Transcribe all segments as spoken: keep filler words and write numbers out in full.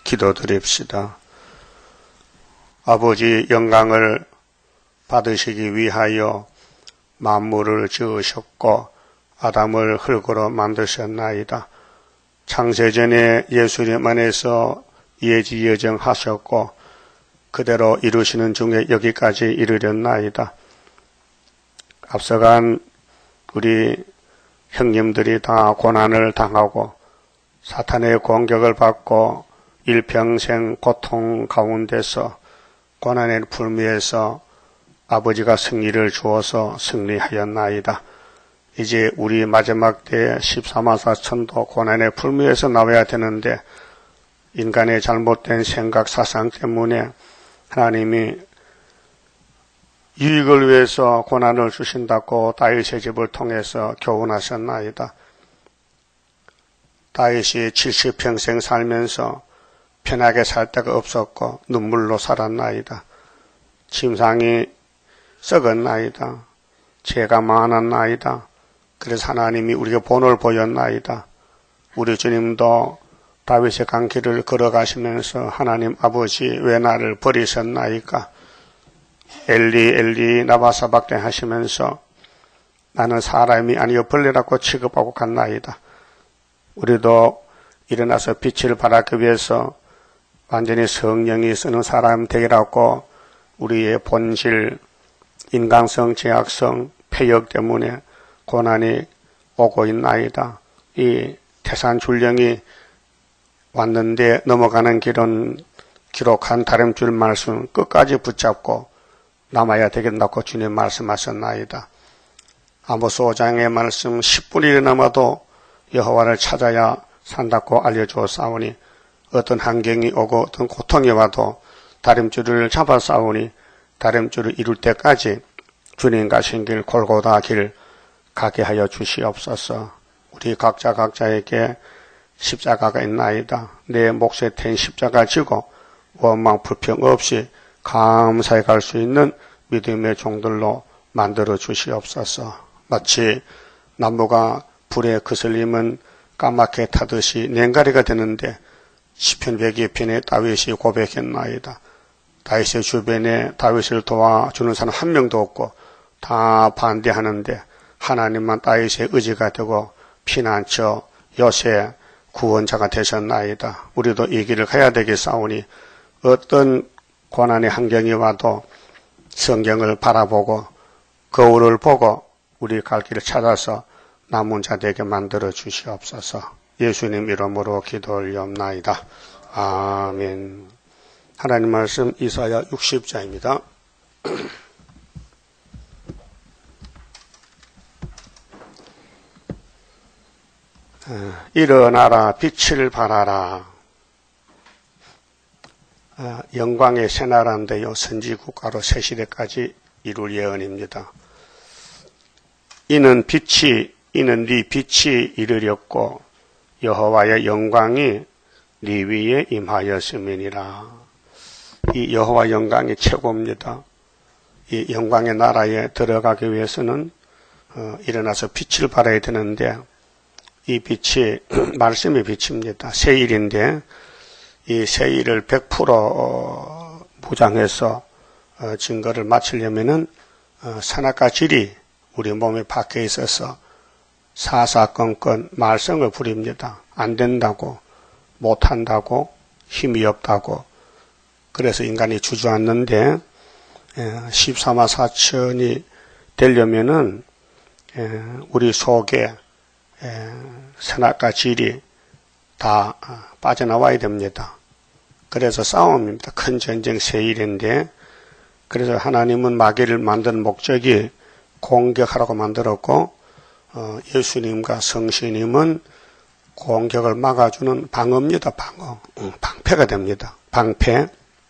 기도드립시다. 아버지, 영광을 받으시기 위하여 만물을 지으셨고 아담을 흙으로 만드셨나이다. 창세전에 예수님 안에서 예지예정하셨고 그대로 이루시는 중에 여기까지 이르렸나이다. 앞서간 우리 형님들이 다 고난을 당하고 사탄의 공격을 받고 일평생 고통 가운데서 고난의 불미에서 아버지가 승리를 주어서 승리하였나이다. 이제 우리 마지막 때 십사만사천도 고난의 불미에서 나와야 되는데 인간의 잘못된 생각 사상 때문에 하나님이 유익을 위해서 고난을 주신다고 다윗의 집을 통해서 교훈하셨나이다. 다윗이 칠십 평생 살면서 편하게 살 데가 없었고 눈물로 살았나이다. 침상이 썩었나이다. 죄가 많았나이다. 그래서 하나님이 우리에게 본을 보였나이다. 우리 주님도 다윗의 강길을 걸어가시면서 하나님 아버지 왜 나를 버리셨나이까? 엘리 엘리 나바사박대 하시면서 나는 사람이 아니요 벌레라고 취급하고 갔나이다. 우리도 일어나서 빛을 발하기 위해서 완전히 성령이 쓰는 사람 되기라고 우리의 본질, 인간성, 죄악성, 폐역 때문에 고난이 오고 있나이다. 이 태산줄령이 왔는데 넘어가는 길은 기록한 다름줄 말씀 끝까지 붙잡고 남아야 되겠다고 주님 말씀하셨나이다. 아모스 오 장의 말씀 십 분이 남아도 여호와를 찾아야 산다고 알려주었사오니 어떤 환경이 오고 어떤 고통이 와도 다림줄을 잡아 싸우니 다림줄을 이룰 때까지 주님 가신 길 골고다 길 가게 하여 주시옵소서. 우리 각자 각자에게 십자가가 있나이다. 내 몫에 텐 십자가 지고 원망 불평 없이 감사해 갈 수 있는 믿음의 종들로 만들어 주시옵소서. 마치 나무가 불에 거슬리면 까맣게 타듯이 냉가리가 되는데 시편 백이 편에 다윗이 고백했나이다. 다윗의 주변에 다윗을 도와주는 사람 한 명도 없고 다 반대하는데 하나님만 다윗의 의지가 되고 피난처 요새 구원자가 되셨나이다. 우리도 이 길을 가야 되겠사오니 어떤 고난의 환경이 와도 성경을 바라보고 거울을 보고 우리 갈 길을 찾아서 남은 자 되게 만들어 주시옵소서. 예수님 이름으로 기도 올리옵나이다. 아멘. 하나님 말씀 이사야 육십 장입니다. 일어나라 빛을 발하라. 영광의 새나라인데요. 선지국가로 새시대까지 이룰 예언입니다. 이는 빛이 이는 네 빛이 이르렸고 여호와의 영광이 네 위에 임하였음이니라. 이 여호와 영광이 최고입니다. 이 영광의 나라에 들어가기 위해서는 어, 일어나서 빛을 발해야 되는데 이 빛이 말씀의 빛입니다. 세일인데 이 세일을 백 퍼센트 어, 무장해서 어, 증거를 마치려면은 어, 산악과 질이 우리 몸에 박혀 있어서 사사건건 말썽을 부립니다. 안 된다고, 못한다고, 힘이 없다고. 그래서 인간이 주저앉는데 십사만 사천이 되려면은 우리 속에 선악과 질이 다 빠져나와야 됩니다. 그래서 싸움입니다. 큰 전쟁 세일인데 그래서 하나님은 마귀를 만든 목적이 공격하라고 만들었고 어, 예수님과 성신님은 공격을 막아주는 방어입니다. 방어. 응, 방패가 됩니다. 방패.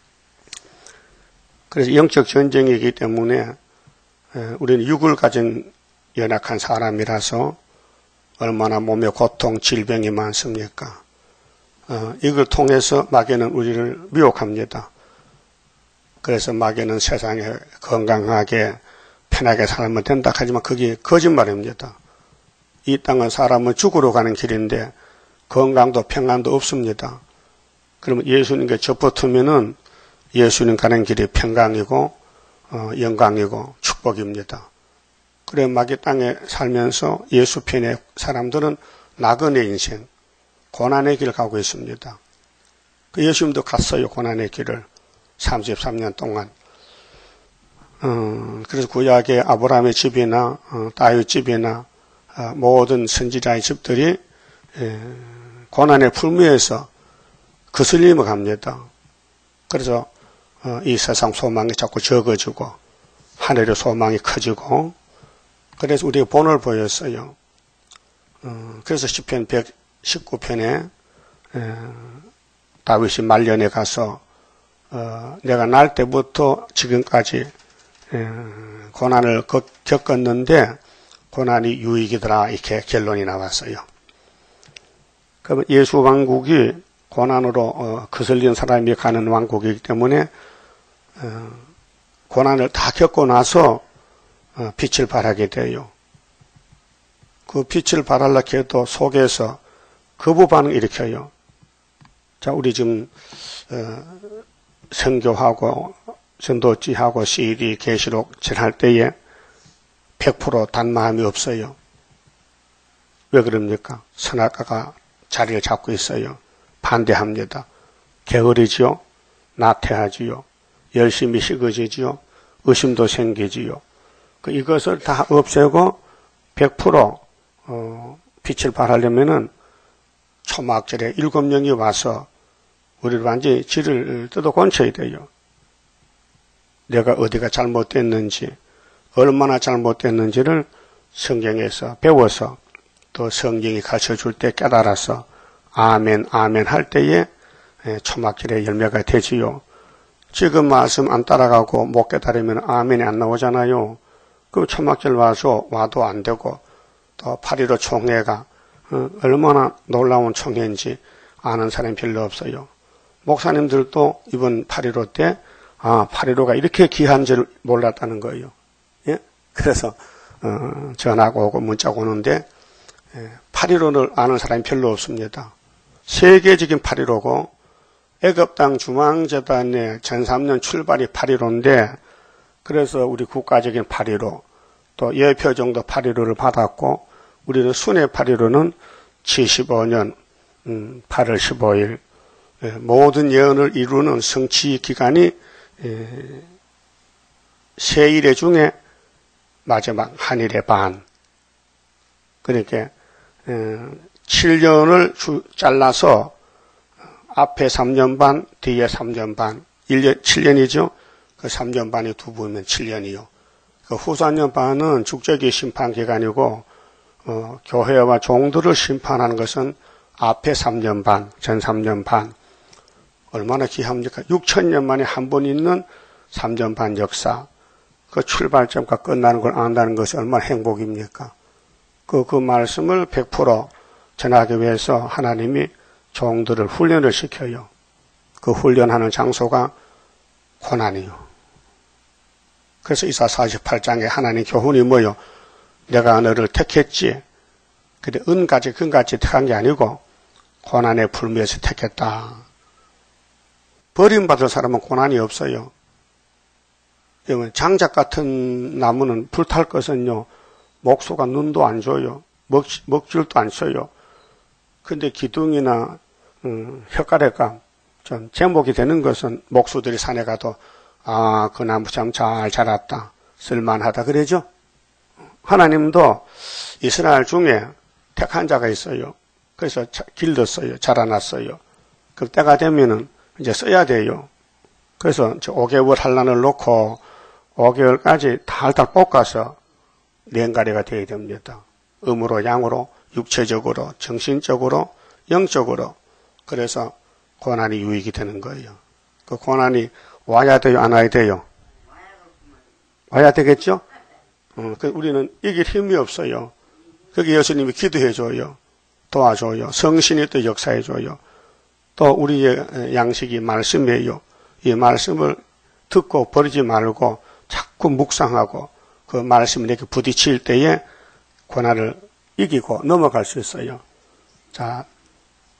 그래서 영적 전쟁이기 때문에 에, 우리는 육을 가진 연약한 사람이라서 얼마나 몸에 고통, 질병이 많습니까? 어, 이걸 통해서 마귀는 우리를 미혹합니다. 그래서 마귀는 세상에 건강하게 편하게 살면 된다 하지만 그게 거짓말입니다. 이 땅은 사람은 죽으러 가는 길인데 건강도 평안도 없습니다. 그러면 예수님께 접붙으면은 예수님 가는 길이 평강이고 어, 영광이고 축복입니다. 그래 마귀 땅에 살면서 예수 편의 사람들은 나그네 인생, 고난의 길을 가고 있습니다. 그 예수님도 갔어요. 고난의 길을 삼십삼 년 동안. 어, 그래서 구약의 아브라함의 집이나 어, 다윗 집이나 어, 모든 선지자의 집들이 에, 고난의 풀무에서 거슬림을 갑니다. 그래서 어, 이 세상 소망이 자꾸 적어지고 하늘의 소망이 커지고 그래서 우리가 본을 보였어요. 어, 그래서 시편 백십구 편에 에, 다윗이 말년에 가서 어, 내가 날 때부터 지금까지 에, 고난을 겪었는데 고난이 유익이더라 이렇게 결론이 나왔어요. 그러면 예수 왕국이 고난으로 어, 거슬린 사람이 가는 왕국이기 때문에 어, 고난을 다 겪고 나서 어, 빛을 발하게 돼요. 그 빛을 발하려고 해도 속에서 거부 반응 일으켜요. 자, 우리 지금 어, 선교하고 전도지하고 씨디 계시록 전할 때에 백 퍼센트 단마음이 없어요. 왜 그럽니까? 선악과가 자리를 잡고 있어요. 반대합니다. 게으르지요. 나태하지요. 열심히 식어지지요. 의심도 생기지요. 그 이것을 다 없애고 백 퍼센트 어, 빛을 발하려면은 초막절에 일곱 명이 와서 우리를 완전히 질을 뜯어 건쳐야 돼요. 내가 어디가 잘못됐는지, 얼마나 잘못됐는지를 성경에서 배워서 또 성경이 가르쳐줄 때 깨달아서 아멘, 아멘 할 때에 초막절의 열매가 되지요. 지금 말씀 안 따라가고 못 깨달으면 아멘이 안 나오잖아요. 그 초막절 와서 와도 안 되고 또 팔일오 총회가 얼마나 놀라운 총회인지 아는 사람이 별로 없어요. 목사님들도 이번 팔일오 때 아, 팔일오가 이렇게 귀한 줄 몰랐다는 거예요. 예? 그래서 어, 전화가 오고 문자가 오는데 예, 팔일오를 아는 사람이 별로 없습니다. 세계적인 팔일오고 애굽 땅 중앙재단의 전삼 년 출발이 팔일오인데 그래서 우리 국가적인 팔일오 또 예표 정도 팔일오를 받았고 우리는 순회 팔일오는 칠십오 년 음, 팔월 십오일 예, 모든 예언을 이루는 성취 기간이 예, 세 일의 중에 마지막 한 일의 반. 그러니까 예, 칠 년을 주, 잘라서 앞에 삼 년 반, 뒤에 삼 년 반, 일 년, 칠 년이죠. 그 삼 년 반이 두 부면 칠 년이요. 그 후 삼 년 반은 국제기 심판 기간이고 어, 교회와 종들을 심판하는 것은 앞에 삼 년 반, 전 삼 년 반. 얼마나 귀합니까? 육천 년 만에 한 번 있는 삼 년 반 역사. 그 출발점과 끝나는 걸 안다는 것이 얼마나 행복입니까? 그, 그 말씀을 백 퍼센트 전하기 위해서 하나님이 종들을 훈련을 시켜요. 그 훈련하는 장소가 고난이요. 그래서 이사 사십팔 장에 하나님 교훈이 뭐요? 내가 너를 택했지. 근데 은같이 금같이 택한 게 아니고 고난의 불미에서 택했다. 버림받을 사람은 고난이 없어요. 장작 같은 나무는 불탈 것은요, 목수가 눈도 안 줘요. 먹, 먹줄도 안 써요. 근데 기둥이나, 음, 혓가래가 좀 제목이 되는 것은 목수들이 산에 가도, 아, 그 나무 참 잘 자랐다. 쓸만하다. 그러죠? 하나님도 이스라엘 중에 택한 자가 있어요. 그래서 길렀어요. 자라났어요. 그 때가 되면은 이제 써야 돼요. 그래서 오 개월 한란을 놓고 오 개월까지 달달 볶아서 냉가리가 되어야 됩니다. 음으로 양으로 육체적으로 정신적으로 영적으로. 그래서 고난이 유익이 되는 거예요. 그 고난이 와야 돼요? 안 와야 돼요? 와야 되겠죠? 어, 그 우리는 이길 힘이 없어요. 거기 예수님이 기도해줘요. 도와줘요. 성신이 또 역사해줘요. 또 우리의 양식이 말씀이에요. 이 말씀을 듣고 버리지 말고 자꾸 묵상하고 그 말씀을 이렇게 부딪힐 때에 고난을 이기고 넘어갈 수 있어요. 자,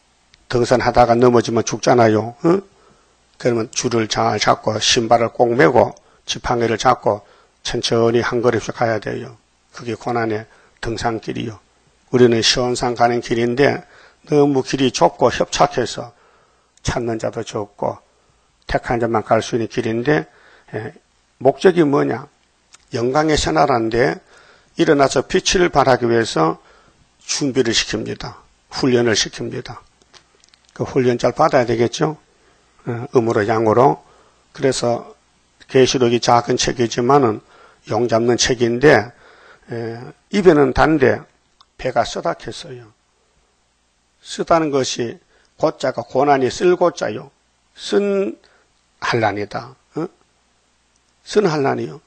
등산하다가 넘어지면 죽잖아요. 어? 그러면 줄을 잘 잡고 신발을 꼭 매고 지팡이를 잡고 천천히 한 걸음씩 가야 돼요. 그게 고난의 등산길이요. 우리는 시원산 가는 길인데 너무 길이 좁고 협착해서 찾는 자도 적고 택한 자만 갈 수 있는 길인데, 예, 목적이 뭐냐? 영광의 새나라인데 일어나서 빛을 발하기 위해서 준비를 시킵니다. 훈련을 시킵니다. 그 훈련 잘 받아야 되겠죠? 예, 음으로 양으로. 그래서 계시록이 작은 책이지만은 용 잡는 책인데, 예, 입에는 단데 배가 쓰닥했어요. 쓰다는 것이 고자가 고난이 쓸고자요. 쓴 한란이다. 어? 쓴 한란이요.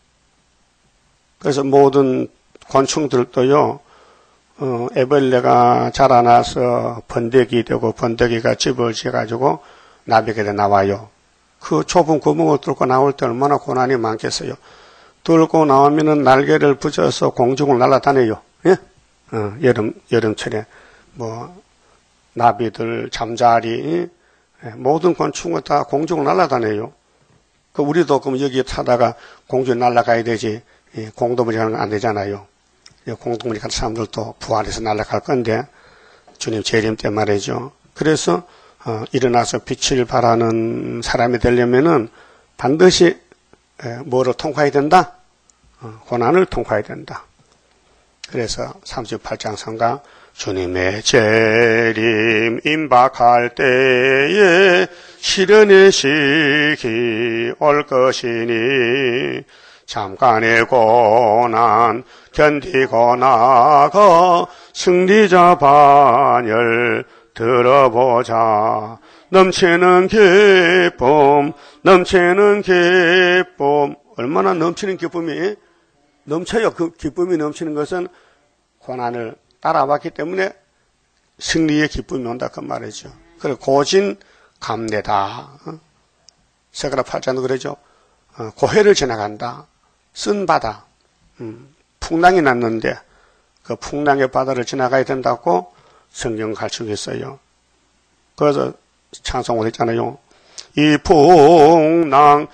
그래서 모든 곤충들도요, 어, 애벌레가 자라나서 번데기 되고 번데기가 집을 지어가지고 나비게 나와요. 그 좁은 구멍을 뚫고 나올 때 얼마나 고난이 많겠어요. 뚫고 나오면은 날개를 붙여서 공중을 날아다녀요. 예? 어, 여름, 여름철에 뭐 나비들, 잠자리, 예? 모든 곤충은 다 공중을 날아다녀요. 그 우리도 그럼 여기 타다가 공중에 날아가야 되지. 예, 공동물이 가는 건 안 되잖아요. 예, 공동물이 가는 사람들도 부활해서 날아갈 건데 주님 재림 때 말이죠. 그래서 어, 일어나서 빛을 발하는 사람이 되려면은 반드시 예, 뭐로 통과해야 된다? 어, 고난을 통과해야 된다. 그래서 삼십팔 장 성가 주님의 재림 임박할 때에 시련의 시기 올 것이니 잠깐의 고난 견디고 나가 승리자 반열 들어보자. 넘치는 기쁨 넘치는 기쁨. 얼마나 넘치는 기쁨이 넘쳐요. 그 기쁨이 넘치는 것은 고난을 따라왔기 때문에 승리의 기쁨이 온다 그 말이죠. 그리고 고진 감내다. 세가라 팔 장도 그러죠. 고해를 지나간다. 쓴 바다. 음, 풍랑이 났는데 그 풍랑의 바다를 지나가야 된다고 성경 가르치겠어요. 그래서 찬송을 했잖아요. 이 풍랑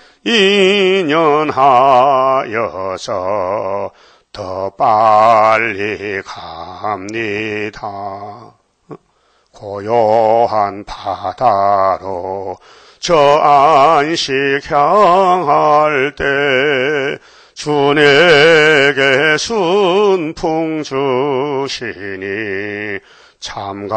인연하여서 더 빨리 갑니다. 고요한 바다로 저 안식 향할 때 주 내게 순풍 주시니 참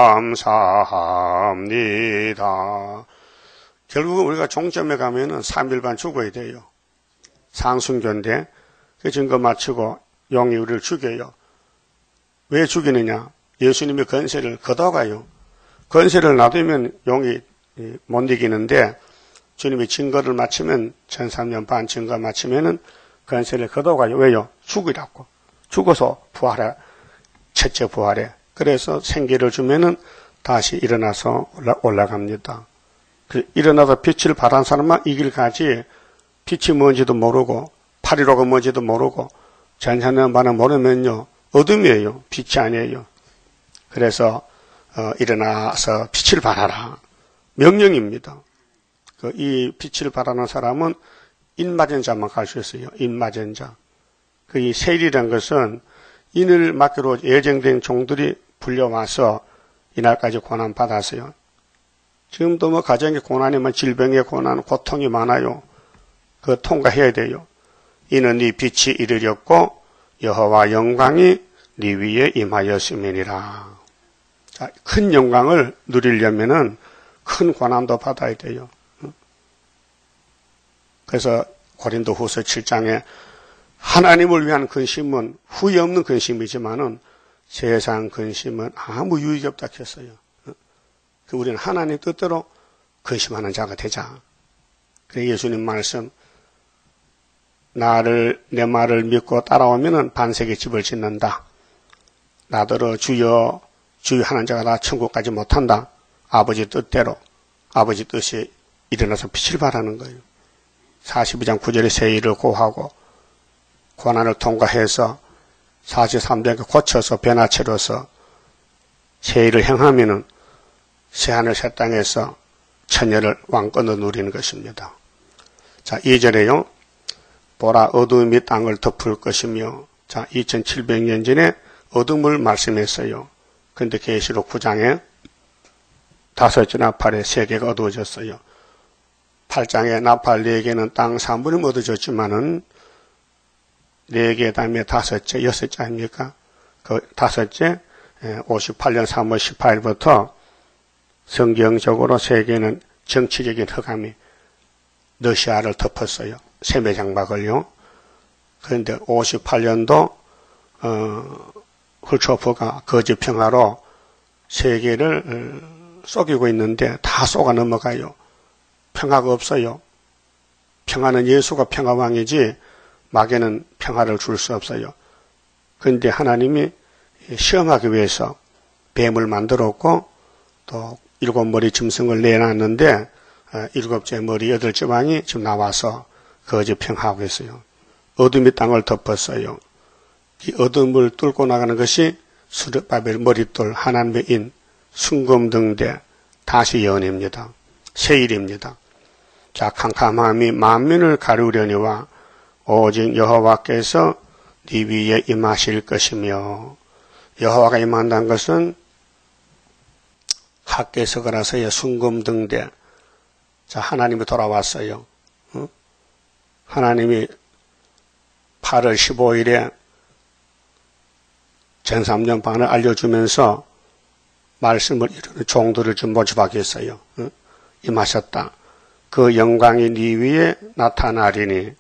감사합니다. 결국은 우리가 종점에 가면은 삼 일 반 죽어야 돼요. 상순교인데 그 증거 마치고 용이 우리를 죽여요. 왜 죽이느냐? 예수님이 권세를 걷어가요. 권세를 놔두면 용이 못 이기는데 주님이 증거를 마치면 천삼 년 반 증거 마치면은 권세를 걷어가요. 왜요? 죽으라고. 죽어서 부활해. 첫째 부활해. 그래서 생기를 주면은 다시 일어나서 올라, 올라갑니다. 일어나서 빛을 발한 사람만 이길 가지 빛이 뭔지도 모르고 파리로가 뭔지도 모르고 전사는 바는 모르면요 어둠이에요. 빛이 아니에요. 그래서 어, 일어나서 빛을 발하라. 명령입니다. 그 이 빛을 발하는 사람은 인맞은 자만 갈 수 있어요. 인맞은 자. 그 이 세일이란 것은 인을 맡기로 예정된 종들이 불려와서 이날까지 고난 받았어요. 지금도 뭐 가정의 고난이면 질병의 고난, 고통이 많아요. 그거 통과해야 돼요. 이는 네 빛이 이르렀고 여호와 영광이 네 위에 임하였음이니라. 자, 큰 영광을 누리려면은 큰 고난도 받아야 돼요. 그래서 고린도 후서 칠 장에 하나님을 위한 근심은 후회 없는 근심이지만은 세상 근심은 아무 유익이 없다 했어요. 우리는 하나님 뜻대로 근심하는 자가 되자. 그래 예수님 말씀, 나를 내 말을 믿고 따라오면은 반석의 집을 짓는다. 나더러 주여 주여 하는 자가 다 천국까지 못한다. 아버지 뜻대로 아버지 뜻이 일어나서 빛을 발하는 거예요. 사십이 장 구 절에 세일을 고하고 고난을 통과해서 사십삼 장에 고쳐서 변화체로서 세일을 행하면은 새하늘 새 땅에서 천년을 왕권으로 누리는 것입니다. 자, 이 절에요. 보라 어둠이 땅을 덮을 것이며, 자, 이천칠백 년 전에 어둠을 말씀했어요. 그런데 계시록 구 장에 다섯째 나팔에 세계가 어두워졌어요. 팔 장에 나팔 네 개는 땅 삼분이 어두워졌지만은 네 개 다음에 다섯째, 여섯째 아닙니까? 그 다섯째, 오십팔 년 삼월 십팔일부터 성경적으로 세계는 정치적인 흑암이 러시아를 덮었어요. 세매장막을요. 그런데 오십팔 년도 어, 훌초프가 거짓 평화로 세계를 어, 속이고 있는데 다 쏘가 넘어가요. 평화가 없어요. 평화는 예수가 평화왕이지 마귀는 평화를 줄 수 없어요. 그런데 하나님이 시험하기 위해서 뱀을 만들었고 또 일곱 머리 짐승을 내놨는데 일곱째 머리 여덟 지방이 지금 나와서 거짓 평화하고 있어요. 어둠이 땅을 덮었어요. 이 어둠을 뚫고 나가는 것이 수르바벨 머릿돌 하나님의 인 순금등대 다시 예언입니다. 세일입니다. 자, 캄캄함이 만민을 가르려니와 오직 여호와께서 네 위에 임하실 것이며, 여호와가 임한다는 것은 학계서가라서의 순금등대. 자, 하나님이 돌아왔어요. 어? 하나님이 팔월 십오일에 전삼년 반을 알려주면서 말씀을 이루는 종들을 좀 모집하겠어요. 어? 임하셨다. 그 영광이 네 위에 나타나리니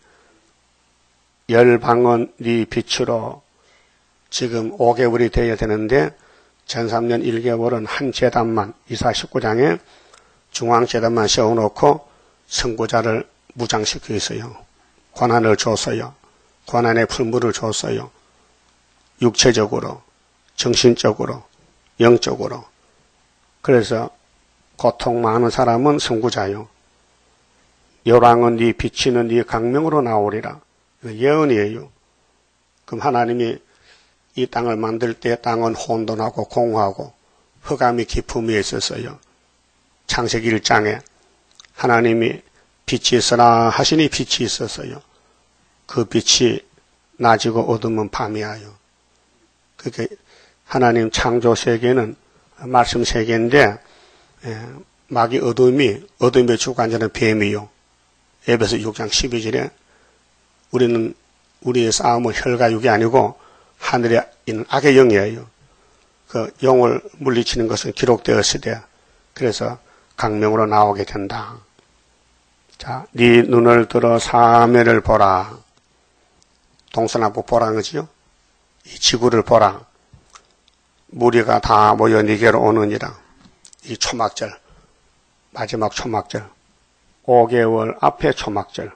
열방은 네 빛으로. 지금 오 개월이 되어야 되는데 전삼년 일 개월은 한 제단만 이사 십구 장에 중앙제단만 세워놓고 선구자를 무장시켜 있어요. 권한을 줬어요. 권한의 풀무를 줬어요. 육체적으로, 정신적으로, 영적으로. 그래서 고통 많은 사람은 선구자요. 열왕은 네 비치는 네 강명으로 나오리라. 예언이에요. 그럼 하나님이 이 땅을 만들 때 땅은 혼돈하고 공허하고 흑암이 깊음이 있었어요. 창세기 일 장에 하나님이 빛이 있으라 하시니 빛이 있었어요. 그 빛이 낮이고 어둠은 밤이하여. 그게 하나님 창조 세계는 말씀 세계인데 마귀 어둠이 어둠의 주관자는 뱀이요. 에베소 육 장 십이 절에 우리는 우리의 싸움은 혈과 육이 아니고 하늘에 있는 악의 영이에요. 그 영을 물리치는 것은 기록되었으되 그래서 강명으로 나오게 된다. 자, 네 눈을 들어 사면을 보라. 동서남북 보라는 거지요. 이 지구를 보라. 무리가 다 모여 네게로 오느니라. 이 초막절, 마지막 초막절, 오 개월 앞에 초막절.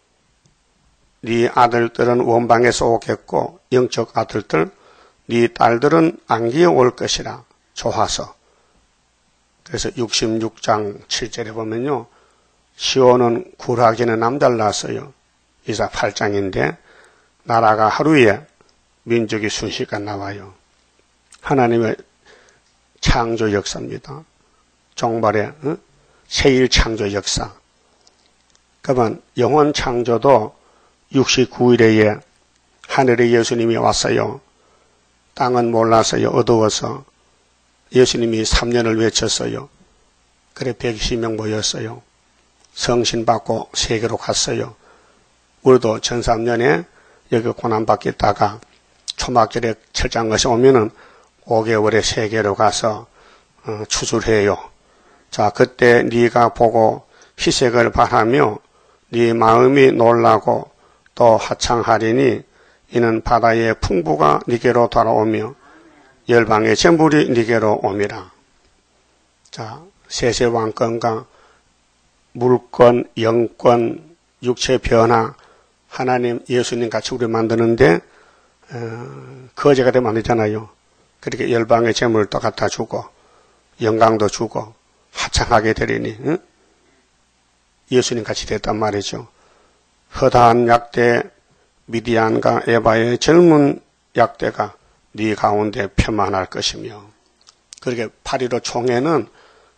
네 아들들은 원방에서 오겠고 영적 아들들, 네 딸들은 안기에 올 것이라. 조화서. 그래서 육십육 장 칠 절에 보면요. 시온은 굴하기는 남자를 낳았어요. 이사 팔 장인데 나라가 하루에 민족이 순식간 나와요. 하나님의 창조 역사입니다. 종발의 어? 세일 창조 역사. 그러면 영원 창조도 육십구 일에 하늘에 예수님이 왔어요. 땅은 몰랐어요. 어두워서. 예수님이 삼 년을 외쳤어요. 그래 백이십 명 모였어요. 성신 받고 세계로 갔어요. 우리도 전삼 년에 여기 고난받기 있다가 초막절에 철장 것이 오면은 오 개월에 세계로 가서 어, 추술해요. 자, 그때 네가 보고 희색을 바라며 네 마음이 놀라고 또 하창하리니 이는 바다의 풍부가 네게로 돌아오며 열방의 재물이 네게로 오미라. 자, 세세왕권과 물권, 영권, 육체 변화, 하나님, 예수님 같이 우리 만드는데 어, 거제가 되면 안 되잖아요. 그렇게 열방의 재물을 또 갖다 주고 영광도 주고 하창하게 되리니 응? 예수님 같이 됐단 말이죠. 허다한 약대 미디안과 에바의 젊은 약대가 네 가운데 편만할 것이며, 그렇게 팔일오 총회는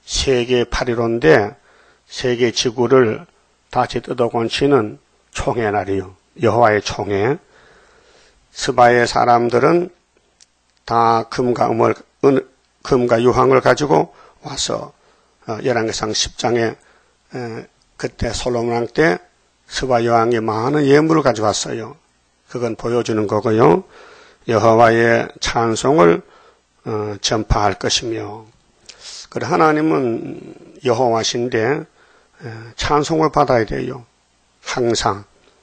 세계 팔일오인데 세계 지구를 다시 뜯어곤치는 총회 날이요. 여호와의 총회. 스바의 사람들은 다 금과 음을, 은, 금과 유황을 가지고 와서 열왕기상 십 장에 에, 그때 솔로몬 왕 때 스바 여왕이 많은 예물을 가져왔어요. 그건 보여주는 거고요. 여호와의 찬송을 어, 전파할 것이며, 그래 하나님은 여호와신데 에, 찬송을 받아야 돼요. 항상.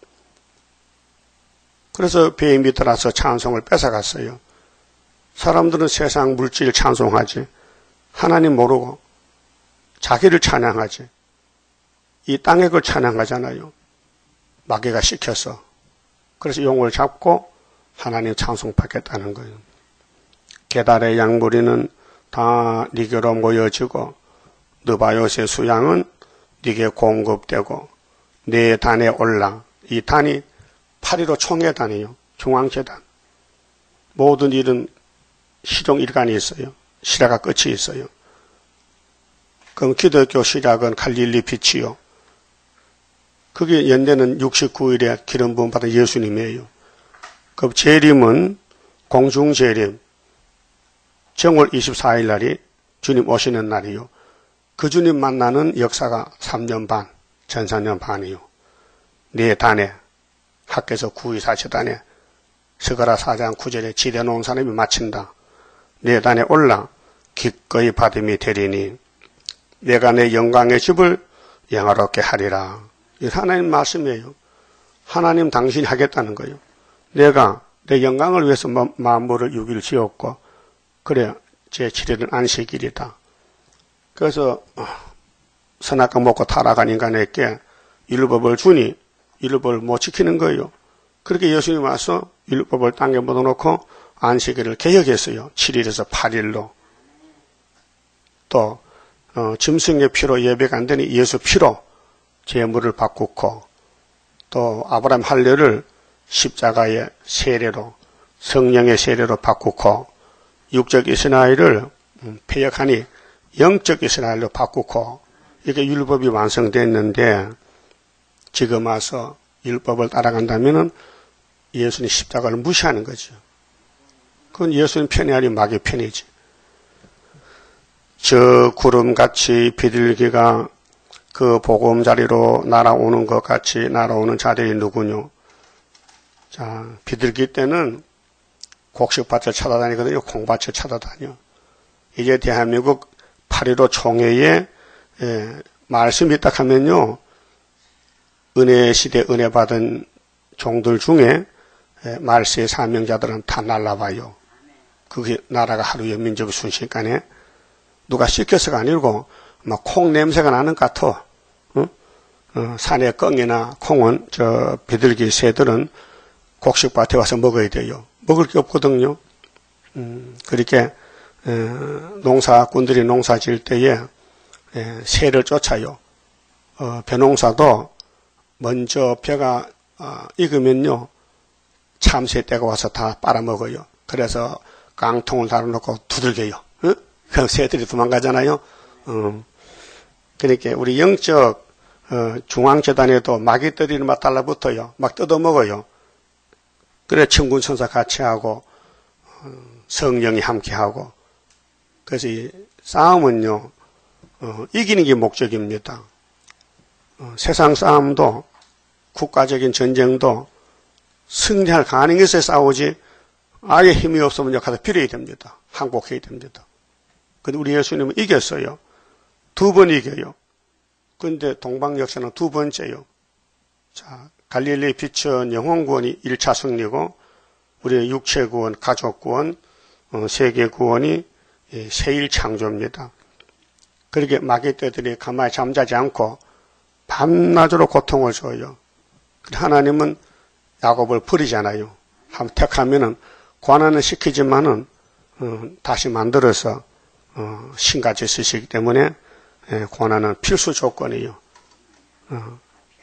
그래서 배 밑으로서 찬송을 뺏어갔어요. 사람들은 세상 물질 찬송하지, 하나님 모르고 자기를 찬양하지. 이 땅의 걸 찬양하잖아요. 마귀가 시켜서. 그래서 용을 잡고 하나님 찬송 받겠다는 거예요. 게달의 양무리는 다 네게로 모여지고 느바요스의 수양은 네게 공급되고 네 단에 올라. 이 단이 팔일오 총회단이요. 중앙재단. 모든 일은 시종일관이 있어요. 실화가 끝이 있어요. 그럼 기독교 시작은 갈릴리 빛이요. 그게 연대는 육십구 일에 기름 부음 받은 예수님이에요. 그 재림은 공중재림. 정월 이십사 일 날이 주님 오시는 날이요. 그 주님 만나는 역사가 삼 년 반, 전 사 년 반이요. 네 단에, 학교에서 구이사체단에 스가랴 사 장 구 절에 지대 놓은 사람이 마친다. 네 단에 올라 기꺼이 받음이 되리니 내가 내 영광의 집을 영화롭게 하리라. 이 하나님 말씀이에요. 하나님 당신이 하겠다는 거예요. 내가 내 영광을 위해서 만물을 육 일 지었고 그래 제칠 일은 안식일이다. 그래서 선악과 먹고 타락한 인간에게 율법을 주니 율법을 못 지키는 거예요. 그렇게 예수님이 와서 율법을 땅에 묻어놓고 안식일을 개혁했어요. 칠 일에서 팔 일로. 또 어, 짐승의 피로 예배가 안 되니 예수 피로 제물을 바꾸고, 또 아브라함 할례를 십자가의 세례로, 성령의 세례로 바꾸고, 육적 이스라엘을 폐역하니 영적 이스라엘로 바꾸고, 이렇게 율법이 완성됐는데 지금 와서 율법을 따라간다면 예수님 십자가를 무시하는 거죠. 그건 예수님 편이 아닌 마귀 편이지. 저 구름같이 비둘기가 그 보금자리로 날아오는 것 같이 날아오는 자들이 누구뇨? 자, 비둘기 때는 곡식밭을 찾아다니거든요. 콩밭을 찾아다녀. 이제 대한민국 팔일오 총회에 예, 말씀이 딱 하면요. 은혜 시대 은혜 받은 종들 중에 예, 말세의 사명자들은 다 날라와요. 그게 나라가 하루에 민족이 순식간에 누가 시켜서가 아니고 막 콩 냄새가 나는 것 같아. 어? 어, 산의 껑이나 콩은 저 비둘기 새들은 곡식밭에 와서 먹어야 돼요. 먹을 게 없거든요. 음, 그렇게 에, 농사꾼들이 농사 지을 때에 에, 새를 쫓아요. 어, 벼농사도 먼저 벼가 어, 익으면요 참새 떼가 와서 다 빨아먹어요. 그래서 깡통을 달아놓고 두들겨요. 어? 그럼 새들이 도망가잖아요. 어. 그러니까 우리 영적 어, 중앙재단에도 마귀들이 막 달라붙어요. 막 뜯어먹어요. 그래 천군천사 같이 하고 어, 성령이 함께하고. 그래서 이 싸움은요 어, 이기는 게 목적입니다. 어, 세상 싸움도 국가적인 전쟁도 승리할 가능성이 있어야 싸우지 아예 힘이 없으면 가서 빌어야 됩니다. 항복해야 됩니다. 근데 우리 예수님은 이겼어요. 두 번 이겨요. 근데 동방 역사는 두 번째요. 자, 갈릴리 빛은 영혼 구원이 일 차 승리고 우리의 육체 구원, 가족 구원, 어, 세계 구원이 세일 창조입니다. 그렇게 마귀떼들이 가만히 잠자지 않고 밤낮으로 고통을 줘요. 하나님은 야곱을 버리잖아요. 한번 택하면은 고난은 시키지만은 어, 다시 만들어서 어, 신같이 쓰시기 때문에 예, 고난은 필수 조건이에요. 어.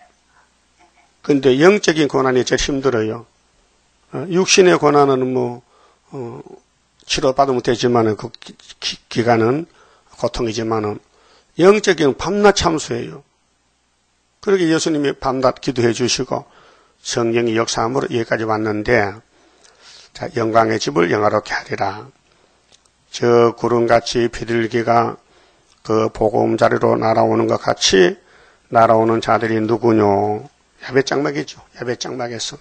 근데 영적인 고난이 제일 힘들어요. 어, 육신의 고난은 뭐 어, 치료받으면 되지만은 그 기, 기, 기간은 고통이지만은 영적인 밤낮 참수예요. 그렇게 예수님이 밤낮 기도해 주시고 성령이 역사함으로 여기까지 왔는데, 자, 영광의 집을 영화롭게 하리라. 저 구름같이 비둘기가 그 복음 자리로 날아오는 것 같이 날아오는 자들이 누구뇨? 야벳장막이죠. 야벳장막에서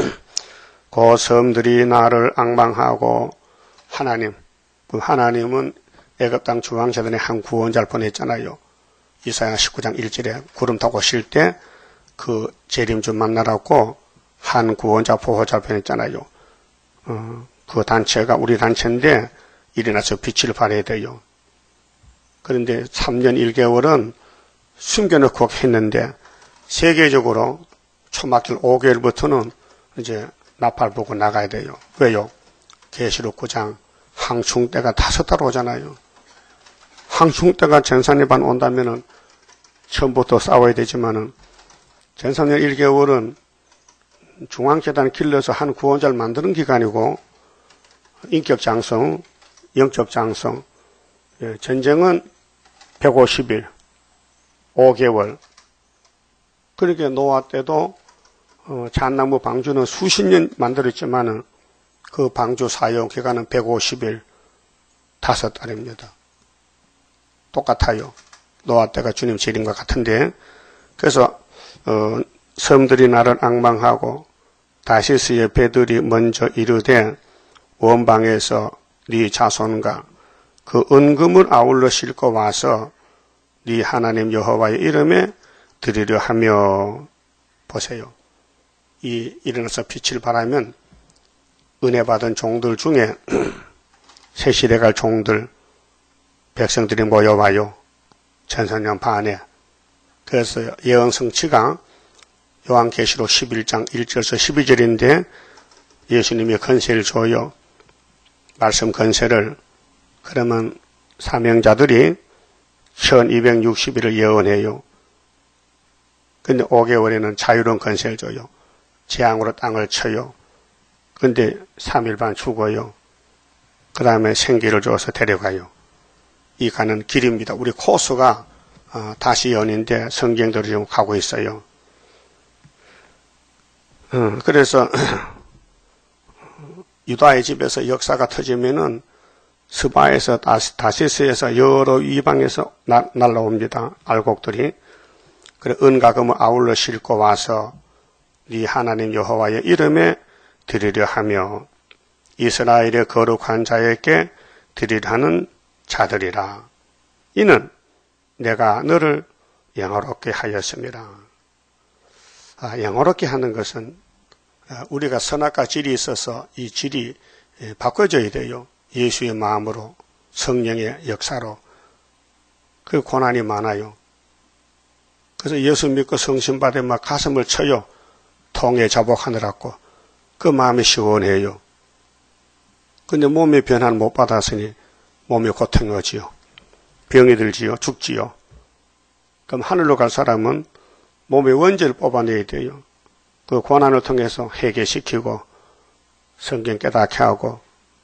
그 섬들이 나를 앙망하고, 하나님, 그 하나님은 애굽 땅 중앙재단에 한 구원자를 보냈잖아요. 이사야 십구 장 일 절에 구름 타고 쉴 때 그 재림주 만나라고 한 구원자 보호자를 보냈잖아요. 어, 그 단체가 우리 단체인데 일어나서 빛을 발해야 돼요. 그런데 삼 년 일 개월은 숨겨놓고 했는데 세계적으로 초막길 오 개월부터는 이제 나팔 보고 나가야 돼요. 왜요? 계시록 구 장 항충때가 다섯 달 오잖아요. 항충때가 전산일반 온다면은 처음부터 싸워야 되지만은 전삼 년 일 개월은 중앙재단 길러서 한 구원자를 만드는 기간이고, 인격 장성, 영적 장성, 예, 전쟁은 백오십 일, 오 개월. 그렇게 노아 때도 어, 잣나무 방주는 수십 년 만들었지만은 그 방주 사용 기간은 백오십 일, 다섯 달입니다. 똑같아요. 노아 때가 주님 재림과 같은데, 그래서 어, 섬들이 나를 앙망하고 다시스의 배들이 먼저 이르되 원방에서 네 자손과 그 은금을 아울러 싣고 와서 네 하나님 여호와의 이름에 드리려 하며. 보세요. 이 일어나서 빛을 발하면 은혜 받은 종들 중에 새 시대 갈 종들, 백성들이 모여와요. 천사년 반에. 그래서 예언 성취가 요한계시록 십일 장 일 절에서 십이 절인데 예수님이 권세를 줘요. 말씀 권세를. 그러면 사명자들이 천이백육십 일을 예언해요. 근데 오 개월에는 자유로운 권세를 줘요. 재앙으로 땅을 쳐요. 근데 삼 일 반 죽어요. 그 다음에 생기를 줘서 데려가요. 이 가는 길입니다. 우리 코스가 어, 다시 연인데 성경대로 지금 가고 있어요. 어, 그래서 유다의 집에서 역사가 터지면은 스바에서 다시, 다시스에서 여러 이방에서 나, 날라옵니다. 알곡들이. 그래 은과금을 아울러 싣고 와서 네 하나님 여호와의 이름에 드리려 하며 이스라엘의 거룩한 자에게 드리려 하는 자들이라. 이는 내가 너를 영화롭게 하였습니다. 아, 영화롭게 하는 것은 우리가 선악과 질이 있어서 이 질이 바꿔져야 돼요. 예수의 마음으로, 성령의 역사로. 그 고난이 많아요. 그래서 예수 믿고 성신 받으면 막 가슴을 쳐요. 통에 자복하느라고. 그 마음이 시원해요. 근데 몸의 변화를 못 받았으니 몸이 고통이 오지요. 병이 들지요. 죽지요. 그럼 하늘로 갈 사람은 몸의 원죄를 뽑아내야 돼요. 그 고난을 통해서 해결시키고 성경 깨닫게 하고.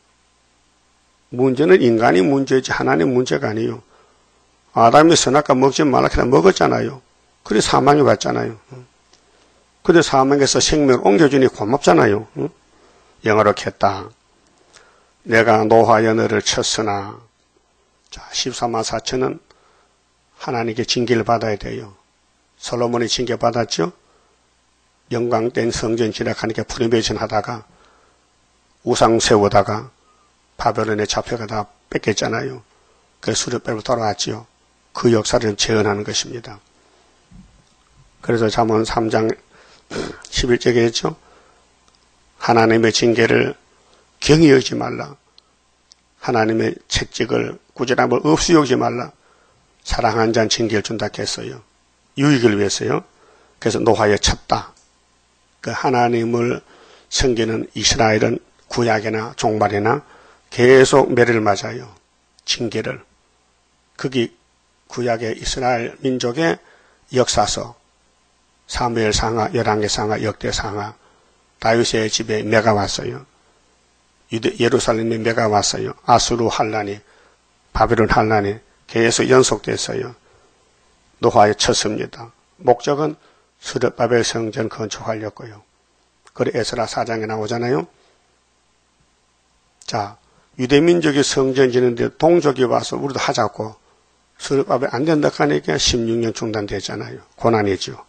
문제는 인간이 문제지 하나님 문제가 아니에요. 아담이 선악과 먹지 말라 해서 먹었잖아요. 그래 사망이 왔잖아요. 그래 사망에서 생명을 옮겨주니 고맙잖아요. 영어롭게 했다. 내가 노하여 너를 쳤으나. 자, 십사만 사천은 하나님께 징계를 받아야 돼요. 솔로몬이 징계 받았죠. 영광된 성전 진학하니까 프리메이션 하다가 우상 세우다가 바벨론에 잡혀가다 뺏겼잖아요. 그래서 수렵배로 돌아왔지요. 그 역사를 재현하는 것입니다. 그래서 잠언 삼 장 십일 절에 했죠. 하나님의 징계를 경히 여기지 말라. 하나님의 채찍을 꾸준함을 없이 여기지 말라. 사랑한 자는 징계를 준다 했어요. 유익을 위해서요. 그래서 노하여 쳤다. 그 하나님을 섬기는 이스라엘은 구약이나 종말이나 계속 매를 맞아요. 징계를. 그게 구약의 이스라엘 민족의 역사서. 사무엘 상하, 열왕기 상하, 역대 상하. 다윗의 집에 매가 왔어요. 유대, 예루살렘에 매가 왔어요. 아수르 환란이, 바벨론 환란이 계속 연속됐어요. 노화에 쳤습니다. 목적은 스룹바벨 성전 건축하려고요. 그래 에스라 사 장에 나오잖아요. 자, 유대민족이 성전 짓는데 동족이 와서 우리도 하자고 스룹바벨 안 된다 하니까 십육 년 중단되잖아요. 고난이죠.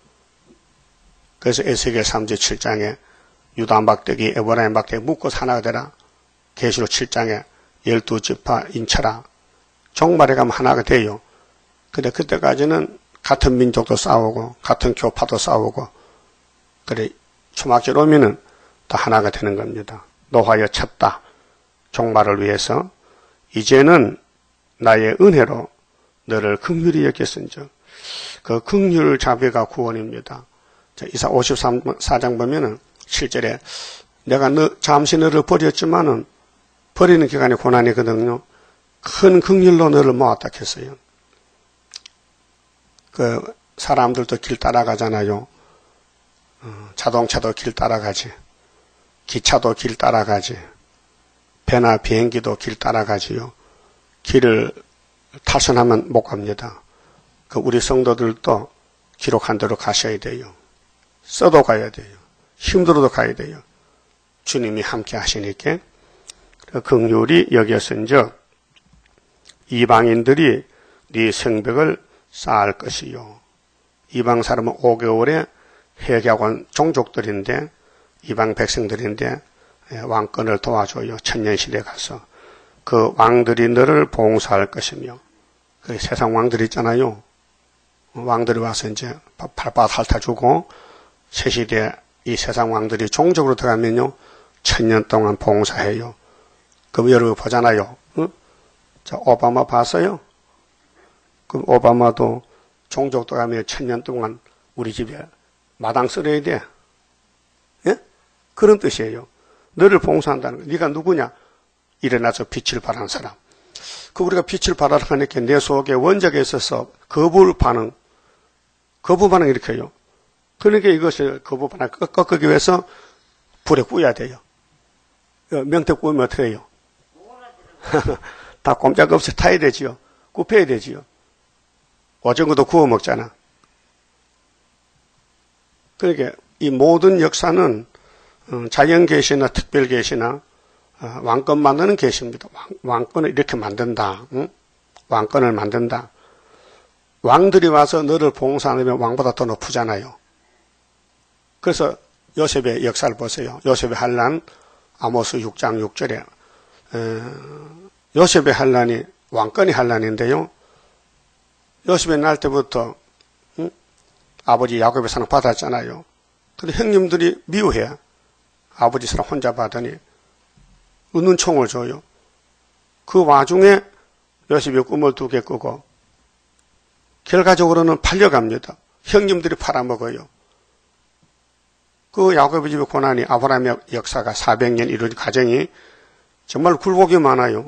그래서 에스겔 삼 장 칠 장에 유다 막대기 에브라임 막대기 묶고 하나가 되라. 계시록 칠 장에 열두 지파 인쳐라. 종말에 가면 하나가 돼요. 근데 그때까지는 같은 민족도 싸우고 같은 교파도 싸우고 그래 초막절 오면은 또 하나가 되는 겁니다. 노하여 쳤다. 종말을 위해서 이제는 나의 은혜로 너를 긍휼히 여겼은즉 그 긍휼 자비가 구원입니다. 자, 이사 오십사 장 보면은 칠 절에 내가 너 잠시 너를 버렸지만은 버리는 기간이 고난이거든요. 큰 긍휼로 너를 모았다 했어요. 그 사람들도 길 따라가잖아요. 어, 자동차도 길 따라가지. 기차도 길 따라가지. 배나 비행기도 길 따라가지요. 길을 탈선하면 못 갑니다. 그 우리 성도들도 기록한 대로 가셔야 돼요. 써도 가야 돼요. 힘들어도 가야 돼요. 주님이 함께 하시니까 그 긍휼이 여겼은즉 이방인들이 네 성벽을 쌓을 것이요. 이방 사람은 오 개월에 회개하고 종족들인데 이방 백성들인데 왕권을 도와줘요. 천년시대에 가서 그 왕들이 너를 봉사할 것이며 그 세상 왕들 있잖아요. 왕들이 와서 이제 발바닥 핥아주고 새시대 이 세상 왕들이 종족으로 들어가면요 천년 동안 봉사해요. 그럼 여러분 보잖아요. 응? 자, 오바마 봤어요? 그럼 오바마도 종족도 가면 천년 동안 우리 집에 마당 쓸어야 돼. 예? 그런 뜻이에요. 너를 봉사한다는 거. 네가 누구냐? 일어나서 빛을 발하는 사람. 그 우리가 빛을 발하라 하니까 내 속에 원적에 있어서 거부 반응, 거부 반응 이렇게 해요. 그러니까 이것을 거부 반응 꺾기 위해서 불에 구워야 돼요. 명태 구우면 어떻게 해요? 다 꼼짝없이 타야 되지요. 굽혀야 되지요. 오징어도 구워 먹잖아. 그러니까 이 모든 역사는 자연 계시나 특별 계시나 왕권 만드는 계시입니다. 왕권을 이렇게 만든다. 응? 왕권을 만든다. 왕들이 와서 너를 봉사하면 왕보다 더 높으잖아요. 그래서 요셉의 역사를 보세요. 요셉의 환난 아모스 육 장 육 절에 에, 요셉의 환난이 왕권의 환난인데요. 요셉의 날 때부터 응? 아버지 야곱의 사랑 받았잖아요. 근데 형님들이 미워해. 아버지 사랑 혼자 받으니 은은총을 줘요. 그 와중에 요셉이 꿈을 두 개 꾸고 결과적으로는 팔려갑니다. 형님들이 팔아먹어요. 그 야곱의 집의 고난이 아브라함의 역사가 사백 년 이루어진 과정이 정말 굴곡이 많아요.